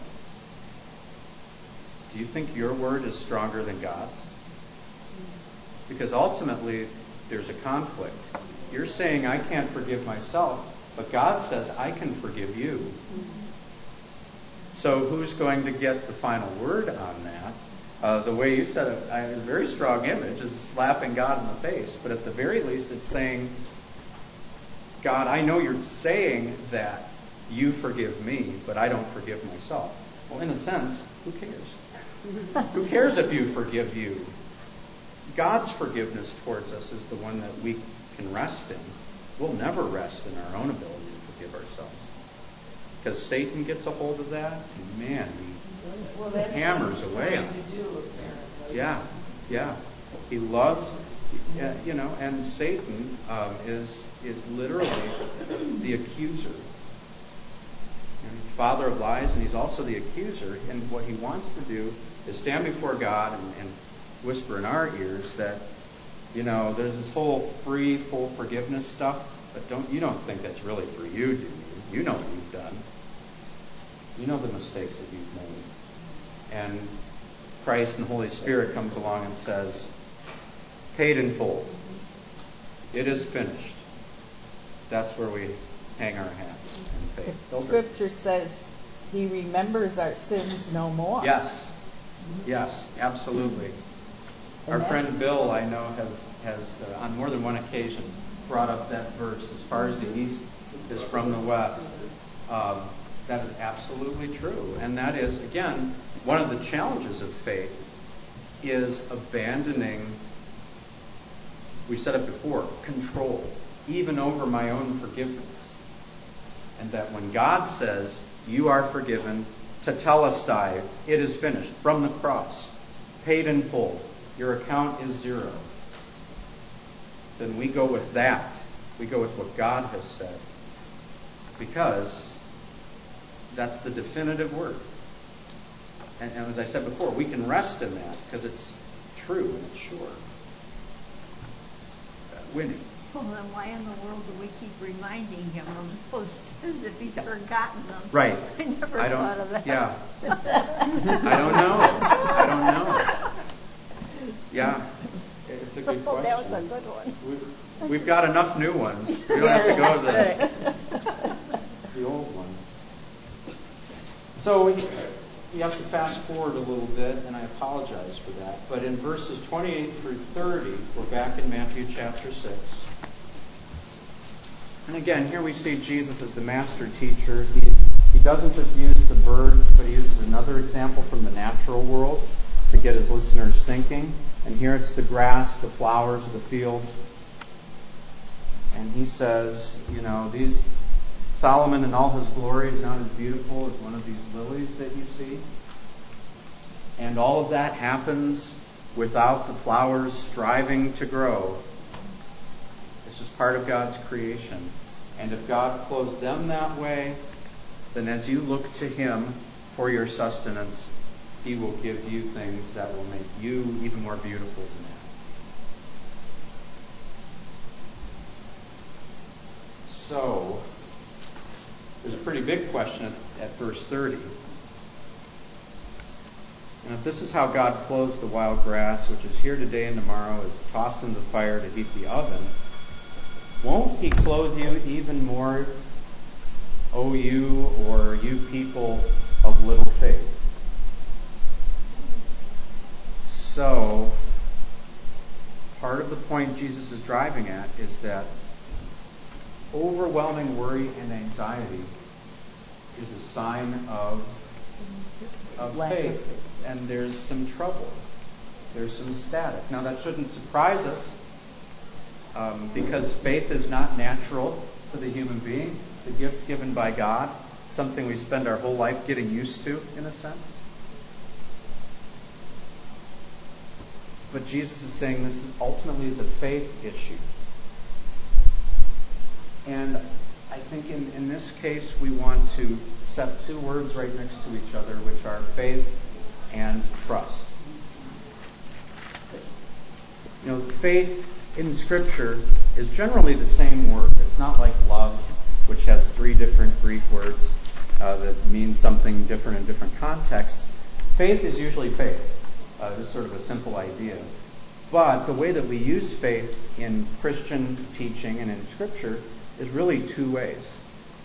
S1: do you think your word is stronger than God's? Because ultimately, there's a conflict. You're saying, I can't forgive myself, but God says, I can forgive you. So who's going to get the final word on that? Uh, the way you said it, a very strong image is slapping God in the face. But at the very least, it's saying, God, I know you're saying that you forgive me, but I don't forgive myself. Well, in a sense, who cares? Who cares if you forgive you? God's forgiveness towards us is the one that we can rest in. We'll never rest in our own ability to forgive ourselves. Because Satan gets a hold of that, and man, he
S2: Well, that's
S1: hammers
S2: what he's
S1: away
S2: trying
S1: on it.
S2: to do, apparently.
S1: Yeah, yeah. He loves, yeah, you know, and Satan um, is is literally the accuser. And father of lies, and he's also the accuser. And what he wants to do is stand before God and, and whisper in our ears that, you know, there's this whole free, full forgiveness stuff, but don't you don't think that's really for you, do you? You know what you've done. You know the mistakes that you've made. And Christ and the Holy Spirit comes along and says, paid in full. It is finished. That's where we hang our hats in faith.
S9: The scripture says he remembers our sins no more.
S1: Yes. Yes, absolutely. Our friend Bill, I know, has, has uh, on more than one occasion brought up that verse, as far as the east is from the west. Um, that is absolutely true. And that is, again, one of the challenges of faith is abandoning, we said it before, control, even over my own forgiveness. And that when God says, you are forgiven, tetelestai, it is finished, from the cross, paid in full, your account is zero, then we go with that. We go with what God has said. Because that's the definitive word. And, and as I said before, we can rest in that because it's true and it's sure. Uh, Winnie.
S7: Well, then why in the world do we keep reminding him of those sins if he's forgotten them?
S1: Right.
S7: I never
S1: I don't,
S7: thought of that.
S1: Yeah. I don't know. I don't know. Yeah. It's a good question.
S7: That was a good one.
S1: We've, we've got enough new ones. We don't have to go to the, the old ones. So we, we have to fast forward a little bit, and I apologize for that. But in verses twenty-eight through thirty, we're back in Matthew chapter six. And again, here we see Jesus as the master teacher. He, he doesn't just use the bird, but he uses another example from the natural world to get his listeners thinking. And here it's the grass, the flowers of the field. And he says, you know, these Solomon in all his glory is not as beautiful as one of these lilies that you see. And all of that happens without the flowers striving to grow. It's just part of God's creation. And if God clothes them that way, then as you look to him for your sustenance, he will give you things that will make you even more beautiful than that. So, there's a pretty big question at, at verse thirty. And if this is how God clothes the wild grass, which is here today and tomorrow, is tossed into the fire to heat the oven, won't he clothe you even more, O you or you people of little faith? So, part of the point Jesus is driving at is that overwhelming worry and anxiety is a sign of, of faith. And there's some trouble. There's some static. Now, that shouldn't surprise us um, because faith is not natural to the human being. It's a gift given by God, something we spend our whole life getting used to, in a sense. But Jesus is saying this is ultimately is a faith issue. And I think in, in this case we want to set two words right next to each other, which are faith and trust. You know, faith in Scripture is generally the same word. It's not like love, which has three different Greek words uh, that mean something different in different contexts. Faith is usually faith. Uh, it's sort of a simple idea. But the way that we use faith in Christian teaching and in Scripture is really two ways.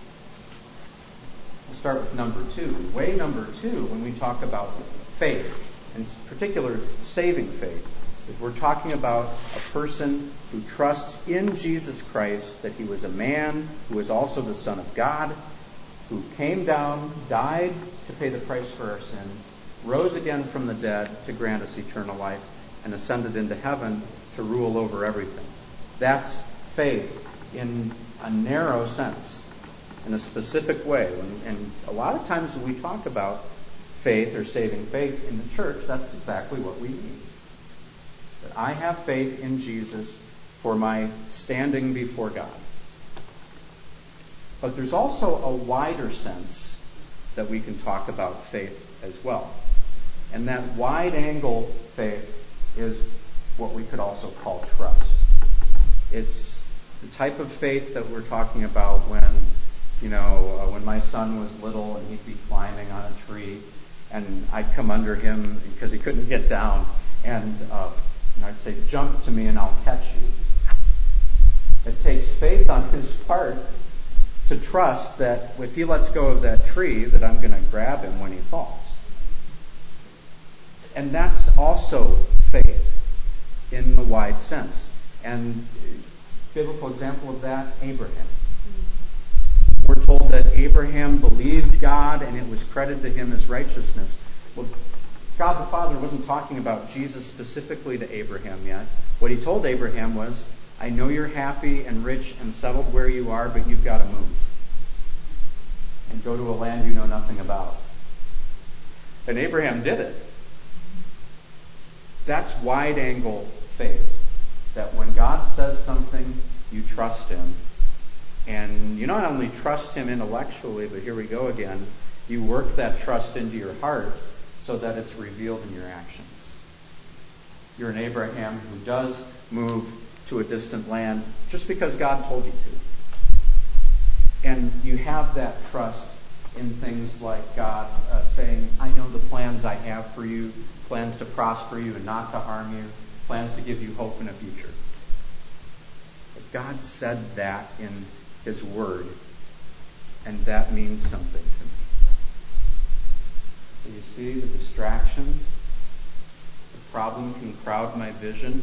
S1: We'll start with number two. Way number two, when we talk about faith, in particular saving faith, is we're talking about a person who trusts in Jesus Christ, that he was a man who was also the Son of God, who came down, died to pay the price for our sins, rose again from the dead to grant us eternal life, and ascended into heaven to rule over everything. That's faith in a narrow sense, in a specific way. And, and a lot of times when we talk about faith or saving faith in the church, that's exactly what we mean. That I have faith in Jesus for my standing before God. But there's also a wider sense that we can talk about faith as well. And that wide-angle faith is what we could also call trust. It's the type of faith that we're talking about when, you know, uh, when my son was little and he'd be climbing on a tree and I'd come under him because he couldn't get down and, uh, and I'd say, jump to me and I'll catch you. It takes faith on his part to trust that if he lets go of that tree, that I'm going to grab him when he falls. And that's also faith in the wide sense. And biblical example of that, Abraham. We're told that Abraham believed God and it was credited to him as righteousness. Well, God the Father wasn't talking about Jesus specifically to Abraham yet. What he told Abraham was, I know you're happy and rich and settled where you are, but you've got to move. And go to a land you know nothing about. And Abraham did it. That's wide-angle faith. That when God says something, you trust him. And you not only trust him intellectually, but here we go again, you work that trust into your heart so that it's revealed in your actions. You're an Abraham who does move to a distant land just because God told you to. And you have that trust in things like God uh, saying, I know the plans I have for you, plans to prosper you and not to harm you, plans to give you hope in a future. But God said that in his word, and that means something to me. So you see the distractions, the problem can crowd my vision,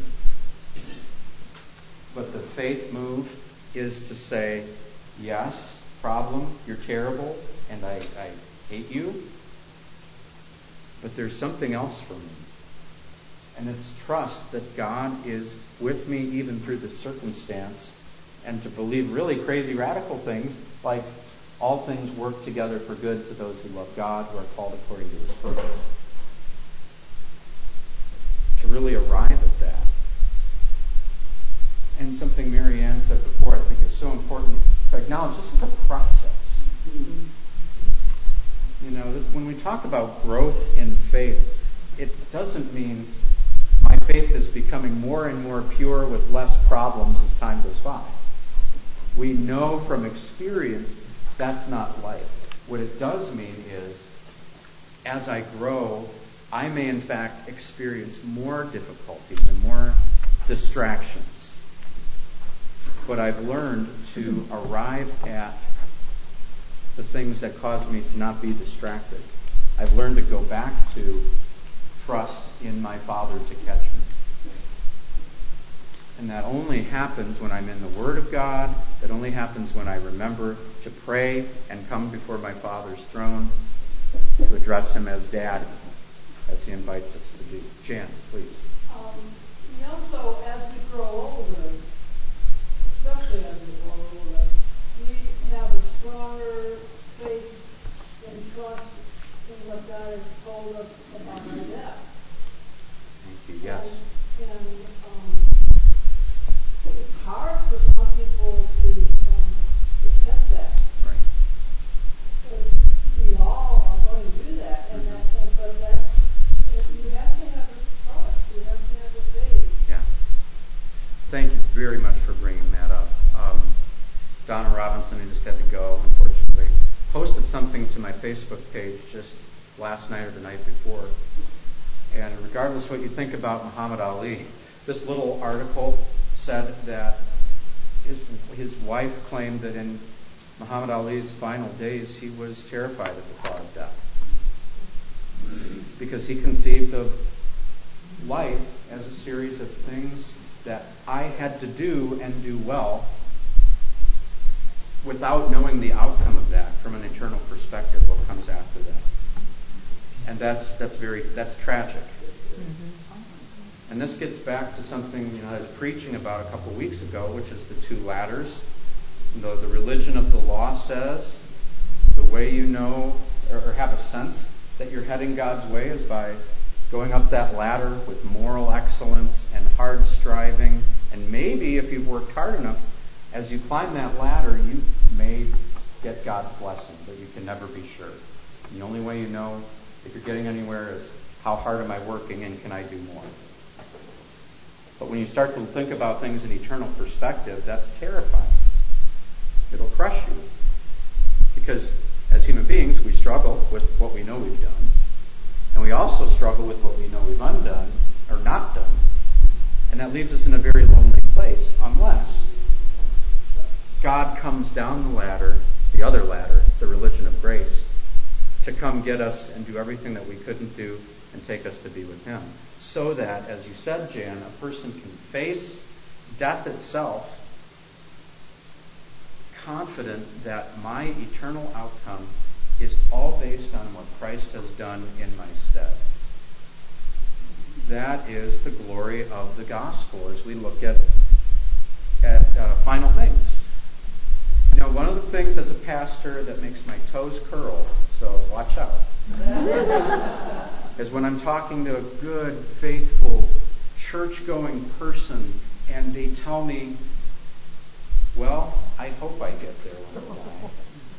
S1: but the faith move is to say, yes, problem, you're terrible, and I, I hate you, but there's something else for me. And it's trust that God is with me even through the circumstance, and to believe really crazy radical things like all things work together for good to those who love God, who are called according to his purpose. To really arrive at that. And something Mary Ann said before I think is so important to acknowledge, this is a process. You know, when we talk about growth in faith, it doesn't mean my faith is becoming more and more pure with less problems as time goes by. We know from experience that's not life. What it does mean is, as I grow, I may in fact experience more difficulties and more distractions. But I've learned to arrive at the things that cause me to not be distracted. I've learned to go back to trust in my Father to catch me. And that only happens when I'm in the Word of God. That only happens when I remember to pray and come before my Father's throne to address him as Daddy, as he invites us to do. Jan, please.
S2: Um, we also, as we grow older, especially as we grow older, we have a stronger faith and trust in what God has told us about our death.
S1: Thank you. Yes.
S2: And,
S1: Wisconsin. I just had to go, unfortunately. Posted something to my Facebook page just last night or the night before. And regardless of what you think about Muhammad Ali, this little article said that his, his wife claimed that in Muhammad Ali's final days he was terrified of the thought of death. Because he conceived of life as a series of things that I had to do and do well without knowing the outcome of that from an eternal perspective, what comes after that. And that's that's very that's tragic. Mm-hmm. And this gets back to something you know I was preaching about a couple of weeks ago, which is the two ladders. The, the religion of the law says the way you know or, or have a sense that you're heading God's way is by going up that ladder with moral excellence and hard striving. And maybe if you've worked hard enough, as you climb that ladder, you may get God's blessing, but you can never be sure. The only way you know if you're getting anywhere is how hard am I working and can I do more? But when you start to think about things in eternal perspective, that's terrifying. It'll crush you. Because as human beings, we struggle with what we know we've done. And we also struggle with what we know we've undone or not done. And that leaves us in a very lonely place unless God comes down the ladder, the other ladder, the religion of grace, to come get us and do everything that we couldn't do and take us to be with Him. So that, as you said, Jan, a person can face death itself confident that my eternal outcome is all based on what Christ has done in my stead. That is the glory of the gospel as we look at, at uh, final things. You know, one of the things as a pastor that makes my toes curl, so watch out, is when I'm talking to a good, faithful, church-going person and they tell me, well, I hope I get there one day.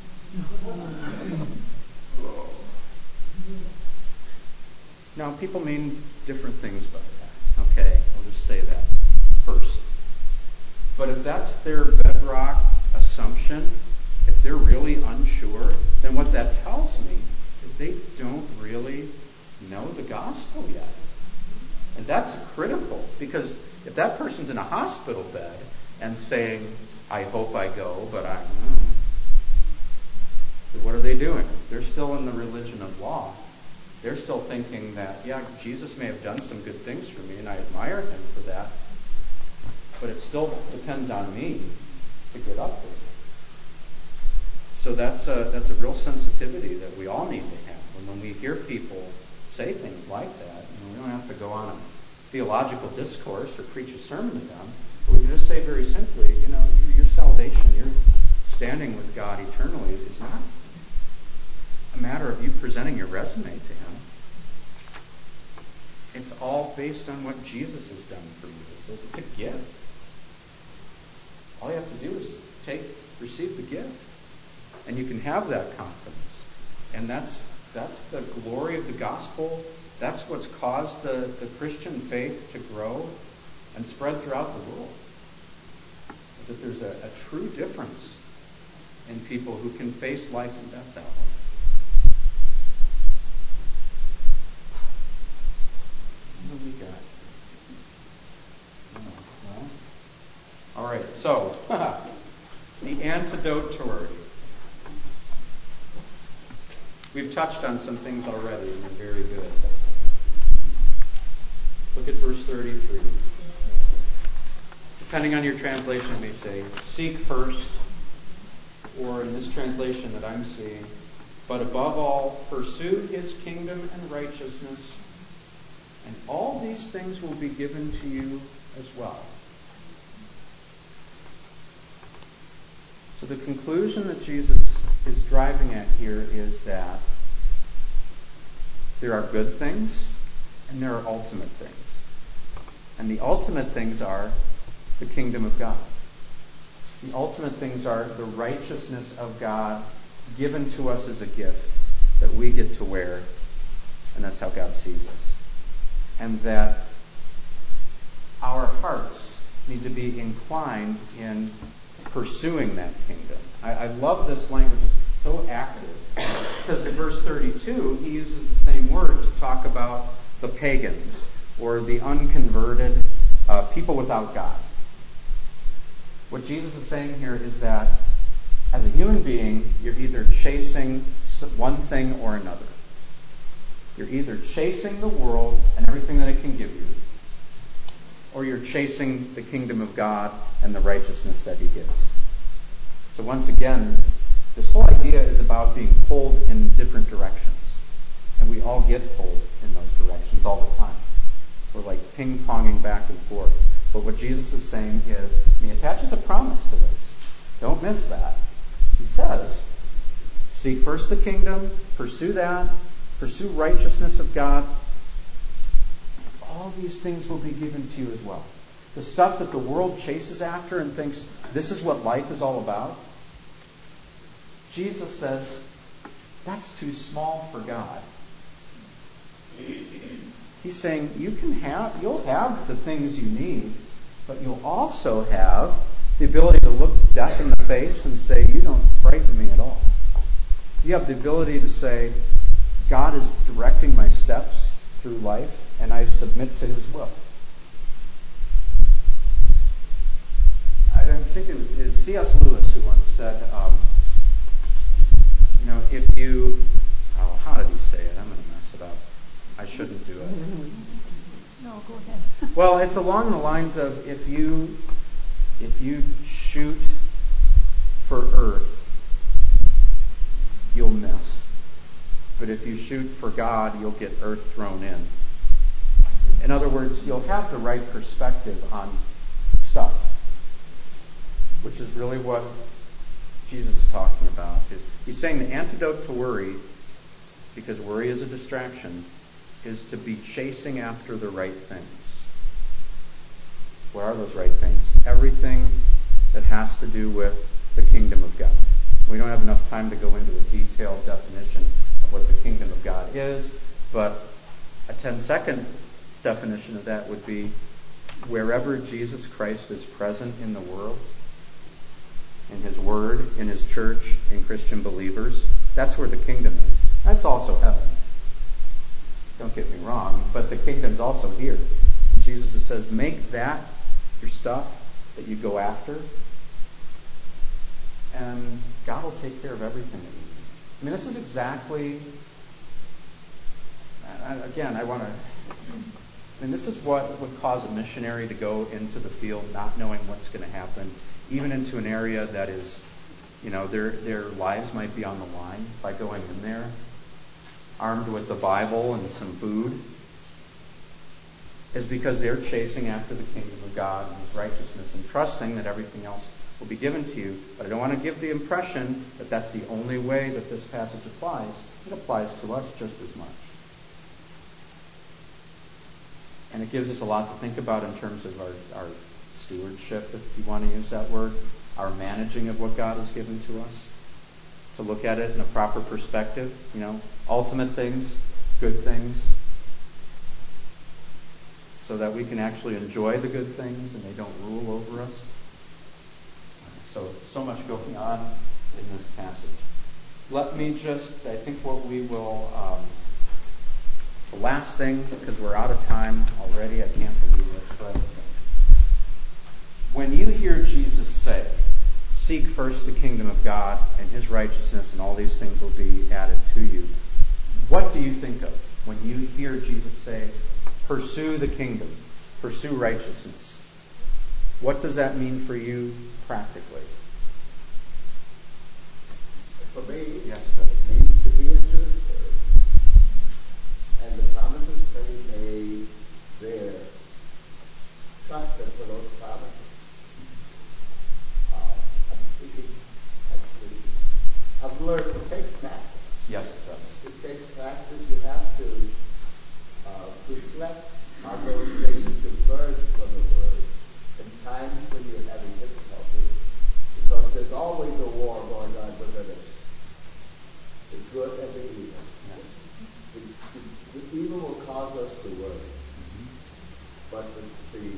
S1: Now, people mean different things by that. Okay, I'll just say that first. But if that's their bedrock assumption, if they're really unsure, then what that tells me is they don't really know the gospel yet. And that's critical, because if that person's in a hospital bed and saying, I hope I go, but I don't know, then what are they doing? They're still in the religion of law. They're still thinking that, yeah, Jesus may have done some good things for me, and I admire Him for that, but it still depends on me to get up there. So that's a, that's a real sensitivity that we all need to have. And when we hear people say things like that, you know, we don't have to go on a theological discourse or preach a sermon to them, but we can just say very simply, you know, your, your salvation, your standing with God eternally is not a matter of you presenting your resume to Him. It's all based on what Jesus has done for you. So it's a gift. All you have to do is take, receive the gift. And you can have that confidence. And that's that's the glory of the gospel. That's what's caused the, the Christian faith to grow and spread throughout the world. That there's a, a true difference in people who can face life and death that way. What do we got? Oh, well. All right, so the antidote toward. We've touched on some things already, and they're very good. Look at verse thirty-three. Depending on your translation, it may say, seek first, or in this translation that I'm seeing, but above all, pursue His kingdom and righteousness, and all these things will be given to you as well. So the conclusion that Jesus is driving at here is that there are good things and there are ultimate things. And the ultimate things are the kingdom of God. The ultimate things are the righteousness of God given to us as a gift that we get to wear, and that's how God sees us. And that our hearts need to be inclined in pursuing that kingdom. I, I love this language. It's so active. Because in verse thirty-two, he uses the same word to talk about the pagans or the unconverted uh, people without God. What Jesus is saying here is that as a human being, you're either chasing one thing or another. You're either chasing the world and everything that it can give you, or you're chasing the kingdom of God and the righteousness that he gives. So once again, this whole idea is about being pulled in different directions. And we all get pulled in those directions all the time. We're like ping-ponging back and forth. But what Jesus is saying is, and he attaches a promise to this. Don't miss that. He says, seek first the kingdom, pursue that, pursue righteousness of God. All these things will be given to you as well. The stuff that the world chases after and thinks this is what life is all about, Jesus says, that's too small for God. He's saying you can have, you'll have the things you need, but you'll also have the ability to look death in the face and say, you don't frighten me at all. You have the ability to say, God is directing my steps through life, and I submit to his will. I don't think it was, it was C S Lewis who once said, um, you know, if you, oh, how did he say it? I'm going to mess it up. I shouldn't do it.
S7: No, go ahead.
S1: Well, it's along the lines of if you if you shoot for earth, you'll miss. But if you shoot for God, you'll get earth thrown in. In other words, you'll have the right perspective on stuff, which is really what Jesus is talking about. He's saying the antidote to worry, because worry is a distraction, is to be chasing after the right things. What are those right things? Everything that has to do with the kingdom of God. We don't have enough time to go into a detailed definition of what the kingdom of God is, but a ten-second definition of that would be wherever Jesus Christ is present in the world, in his word, in his church, in Christian believers, that's where the kingdom is. That's also heaven. Don't get me wrong, but the kingdom's also here. And Jesus says, make that your stuff that you go after, and God will take care of everything that you need. I mean, this is exactly, again, I want to, I mean, this is what would cause a missionary to go into the field not knowing what's going to happen, even into an area that is, you know, their their lives might be on the line by going in there, armed with the Bible and some food, is because they're chasing after the kingdom of God and his righteousness and trusting that everything else will be given to you. But I don't want to give the impression that that's the only way that this passage applies. It applies to us just as much. And it gives us a lot to think about in terms of our, our stewardship, if you want to use that word, our managing of what God has given to us. To look at it in a proper perspective, you know, ultimate things, good things, so that we can actually enjoy the good things and they don't rule over us. So, so much going on in this passage. Let me just, I think what we will, um, the last thing, because we're out of time already, I can't believe it, but when you hear Jesus say, seek first the kingdom of God and his righteousness, and all these things will be added to you, what do you think of when you hear Jesus say, pursue the kingdom, pursue righteousness? What does that mean for you practically?
S6: For me,
S1: yes, sir.
S6: It means to be into his word. And the promises that he made there, trust him for those promises. Uh, I'm speaking, actually, I've learned it takes practice.
S1: Yes, it does.
S6: It takes practice. You have to uh, reflect on those things you've learned from the Word in times when you're having difficulty, because there's always a war going on within us. The good and the evil.
S1: Yes.
S6: The, the, the evil will cause us to worry. Mm-hmm. But the, the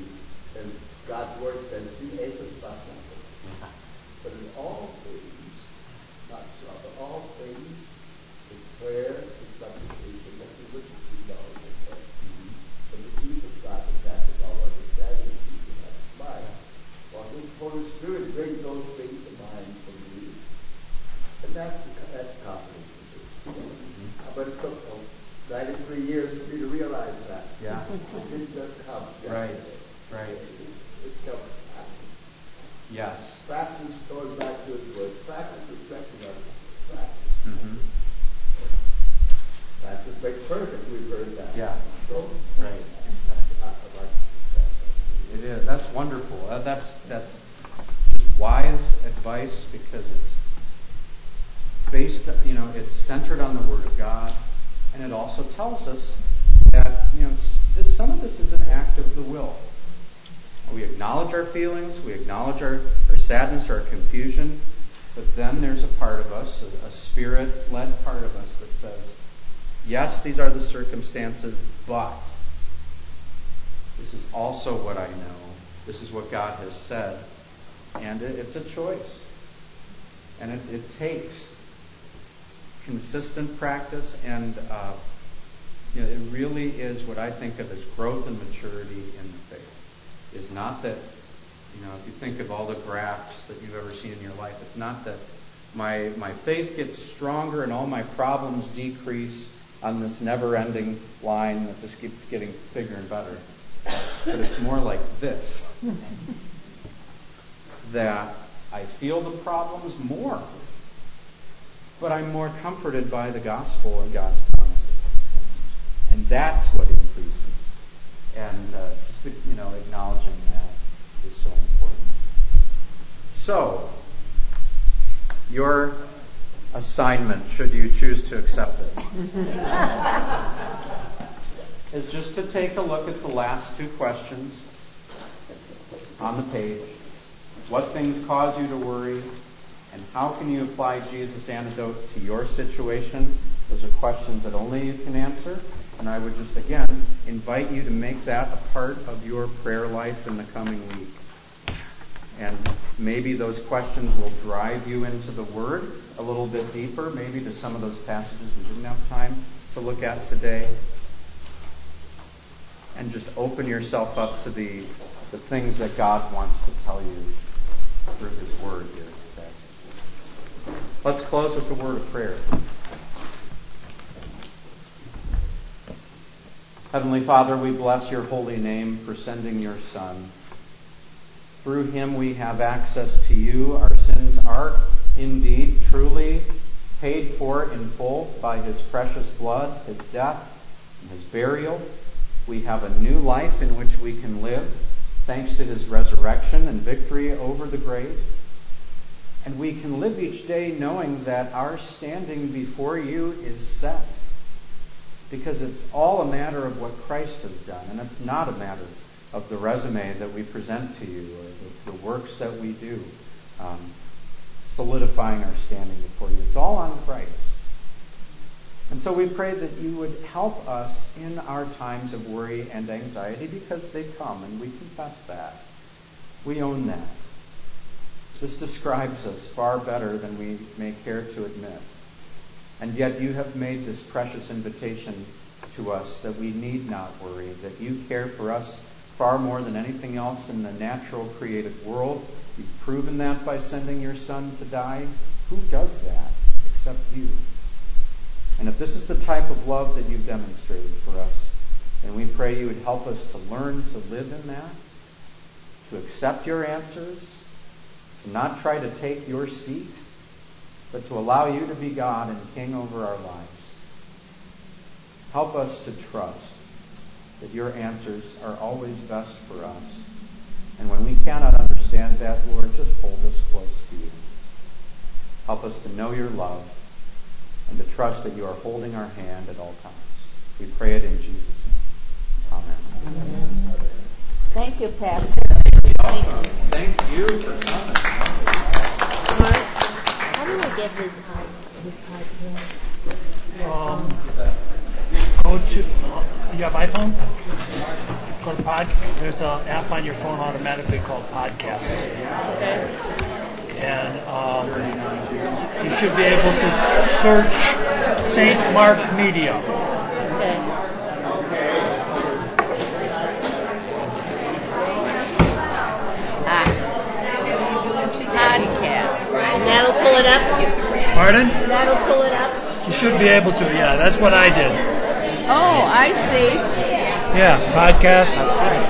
S6: And God's word says, be anxious about nothing. But in all things, not so, but all things, in prayer and supplication, let the wishes be known in prayer. And the peace of God that passes all understanding, peace in our mind. While His Holy Spirit brings those things to mind for me. And that's, that's confidence for me. Mm-hmm. But it took oh, ninety-three years for me to realize that.
S1: Yeah.
S6: It didn't just come.
S1: Right. Right.
S6: It, it comes practice.
S1: Yes.
S6: Practice goes back to His word. Practice reflecting on practice.
S1: Mm-hmm.
S6: Practice makes perfect. We've heard that.
S1: Yeah.
S6: So,
S1: right.
S6: I, I like that.
S1: It is. That's wonderful. Uh, that's that's just wise advice because it's based, you know, it's centered on the Word of God, and it also tells us that, you know, this, some of this is an act of the will. We acknowledge our feelings, we acknowledge our, our sadness, our confusion, but then there's a part of us, a, a Spirit-led part of us that says, yes, these are the circumstances, but this is also what I know. This is what God has said. And it, it's a choice. And it, it takes consistent practice, and uh, you know, it really is what I think of as growth and maturity in the faith. Is not that, you know, if you think of all the graphs that you've ever seen in your life, it's not that my my faith gets stronger and all my problems decrease on this never-ending line that just keeps getting bigger and better. But it's more like this. That I feel the problems more, but I'm more comforted by the gospel and God's promises. And that's what increases. And uh, just, you know, acknowledging that is so important. So, your assignment, should you choose to accept it, is just to take a look at the last two questions on the page. What things cause you to worry, and how can you apply Jesus' antidote to your situation? Those are questions that only you can answer. And I would just, again, invite you to make that a part of your prayer life in the coming week. And maybe those questions will drive you into the Word a little bit deeper, maybe to some of those passages we didn't have time to look at today. And just open yourself up to the, the things that God wants to tell you through His Word here today. Let's close with the word of prayer. Heavenly Father, we bless your holy name for sending your Son. Through him we have access to you. Our sins are indeed truly paid for in full by his precious blood, his death, and his burial. We have a new life in which we can live, thanks to his resurrection and victory over the grave. And we can live each day knowing that our standing before you is set, because it's all a matter of what Christ has done, and it's not a matter of the resume that we present to you or the, the works that we do, um, solidifying our standing before you. It's all on Christ. And so we pray that you would help us in our times of worry and anxiety, because they come, and we confess that. We own that. This describes us far better than we may care to admit. And yet you have made this precious invitation to us that we need not worry, that you care for us far more than anything else in the natural created world. You've proven that by sending your Son to die. Who does that except you? And if this is the type of love that you've demonstrated for us, then we pray you would help us to learn to live in that, to accept your answers, to not try to take your seat, but to allow you to be God and King over our lives. Help us to trust that your answers are always best for us. And when we cannot understand that, Lord, just hold us close to you. Help us to know your love and to trust that you are holding our hand at all times. We pray it in Jesus' name. Amen.
S7: Amen. Thank you, Pastor.
S1: Thank you. Thank you for coming.
S7: Mark, how do I get his his podcast?
S8: Um, go to, uh, you have iPhone?
S10: go to pod. There's an app on your phone automatically called Podcasts.
S4: Okay.
S10: And um, you should be able to s- search Saint Mark Media.
S4: Okay.
S9: Ah. Podcast.
S4: And that'll pull it up?
S10: Pardon?
S4: That'll pull it up?
S10: You should be able to. Yeah, that's what I did.
S9: Oh, I see.
S10: Yeah, podcast.
S1: That's right.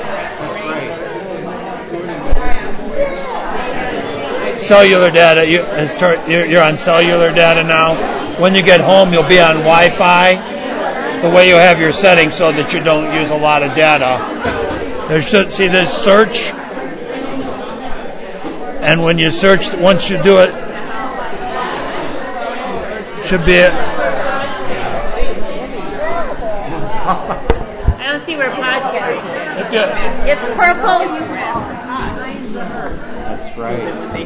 S10: Cellular data. You, it's ter- you're, you're on cellular data now. When you get home, you'll be on Wi-Fi. The way you have your settings so that you don't use a lot of data. There should see this search, and when you search, once you do it, should be it.
S4: I don't see where podcast is.
S10: If you,
S4: It's purple.
S1: That's right.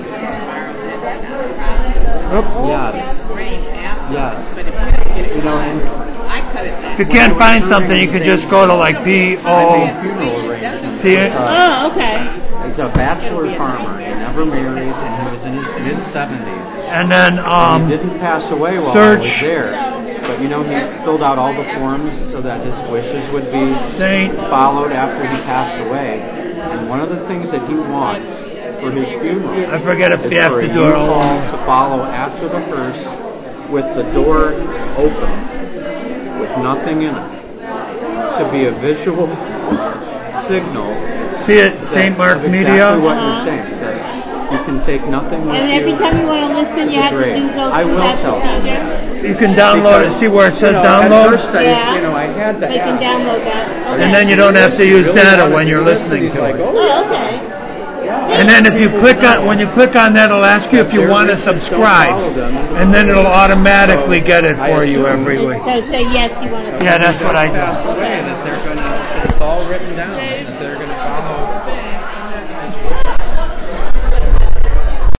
S9: Oop.
S1: Yes. Yes. You know, and
S10: if you can't find something, you can just go to like P
S1: I
S10: O.
S1: made funeral arrangements.
S10: See it?
S4: Oh, okay.
S1: He's a bachelor farmer. He never married, and he was in his mid seventies.
S10: And then um,
S1: He didn't pass away while
S10: search.
S1: I was there, but you know, he filled out all the forms so that his wishes would be
S10: Saint.
S1: followed after he passed away. And one of the things that he wants for his funeral
S10: I forget if
S1: is
S10: you have
S1: for
S10: to
S1: a
S10: do it all.
S1: U-Haul to follow after the hearse with the door open, with nothing in it, to be a visual signal.
S10: See it, Saint Mark
S1: of
S10: Media.
S1: exactly what
S4: Uh-huh.
S1: you're saying. That you can take nothing with
S4: And
S1: you.
S4: every time you want to listen, you
S1: to
S4: have to
S1: grave.
S4: do go
S1: I
S4: through
S1: will
S4: that
S1: tell
S4: procedure.
S10: You can download it. See where it says
S1: you know,
S10: download?
S1: At first, I,
S4: Yeah.
S1: you know, I had the
S4: So you can
S1: app.
S4: download that. Okay.
S10: And then you don't have to use
S1: Really
S10: data
S1: wanted
S10: when you're
S1: to listen.
S10: listening
S1: He's
S10: to
S1: like,
S10: it.
S1: oh,
S4: Oh, okay.
S10: And then if you click on, when you click on that, it'll ask you if you want to subscribe. And then it'll automatically get it for you every week.
S4: So say yes, you want to.
S10: Yeah, that's what I do.
S1: Passed away, and that they're gonna. It's all written down. That they're gonna follow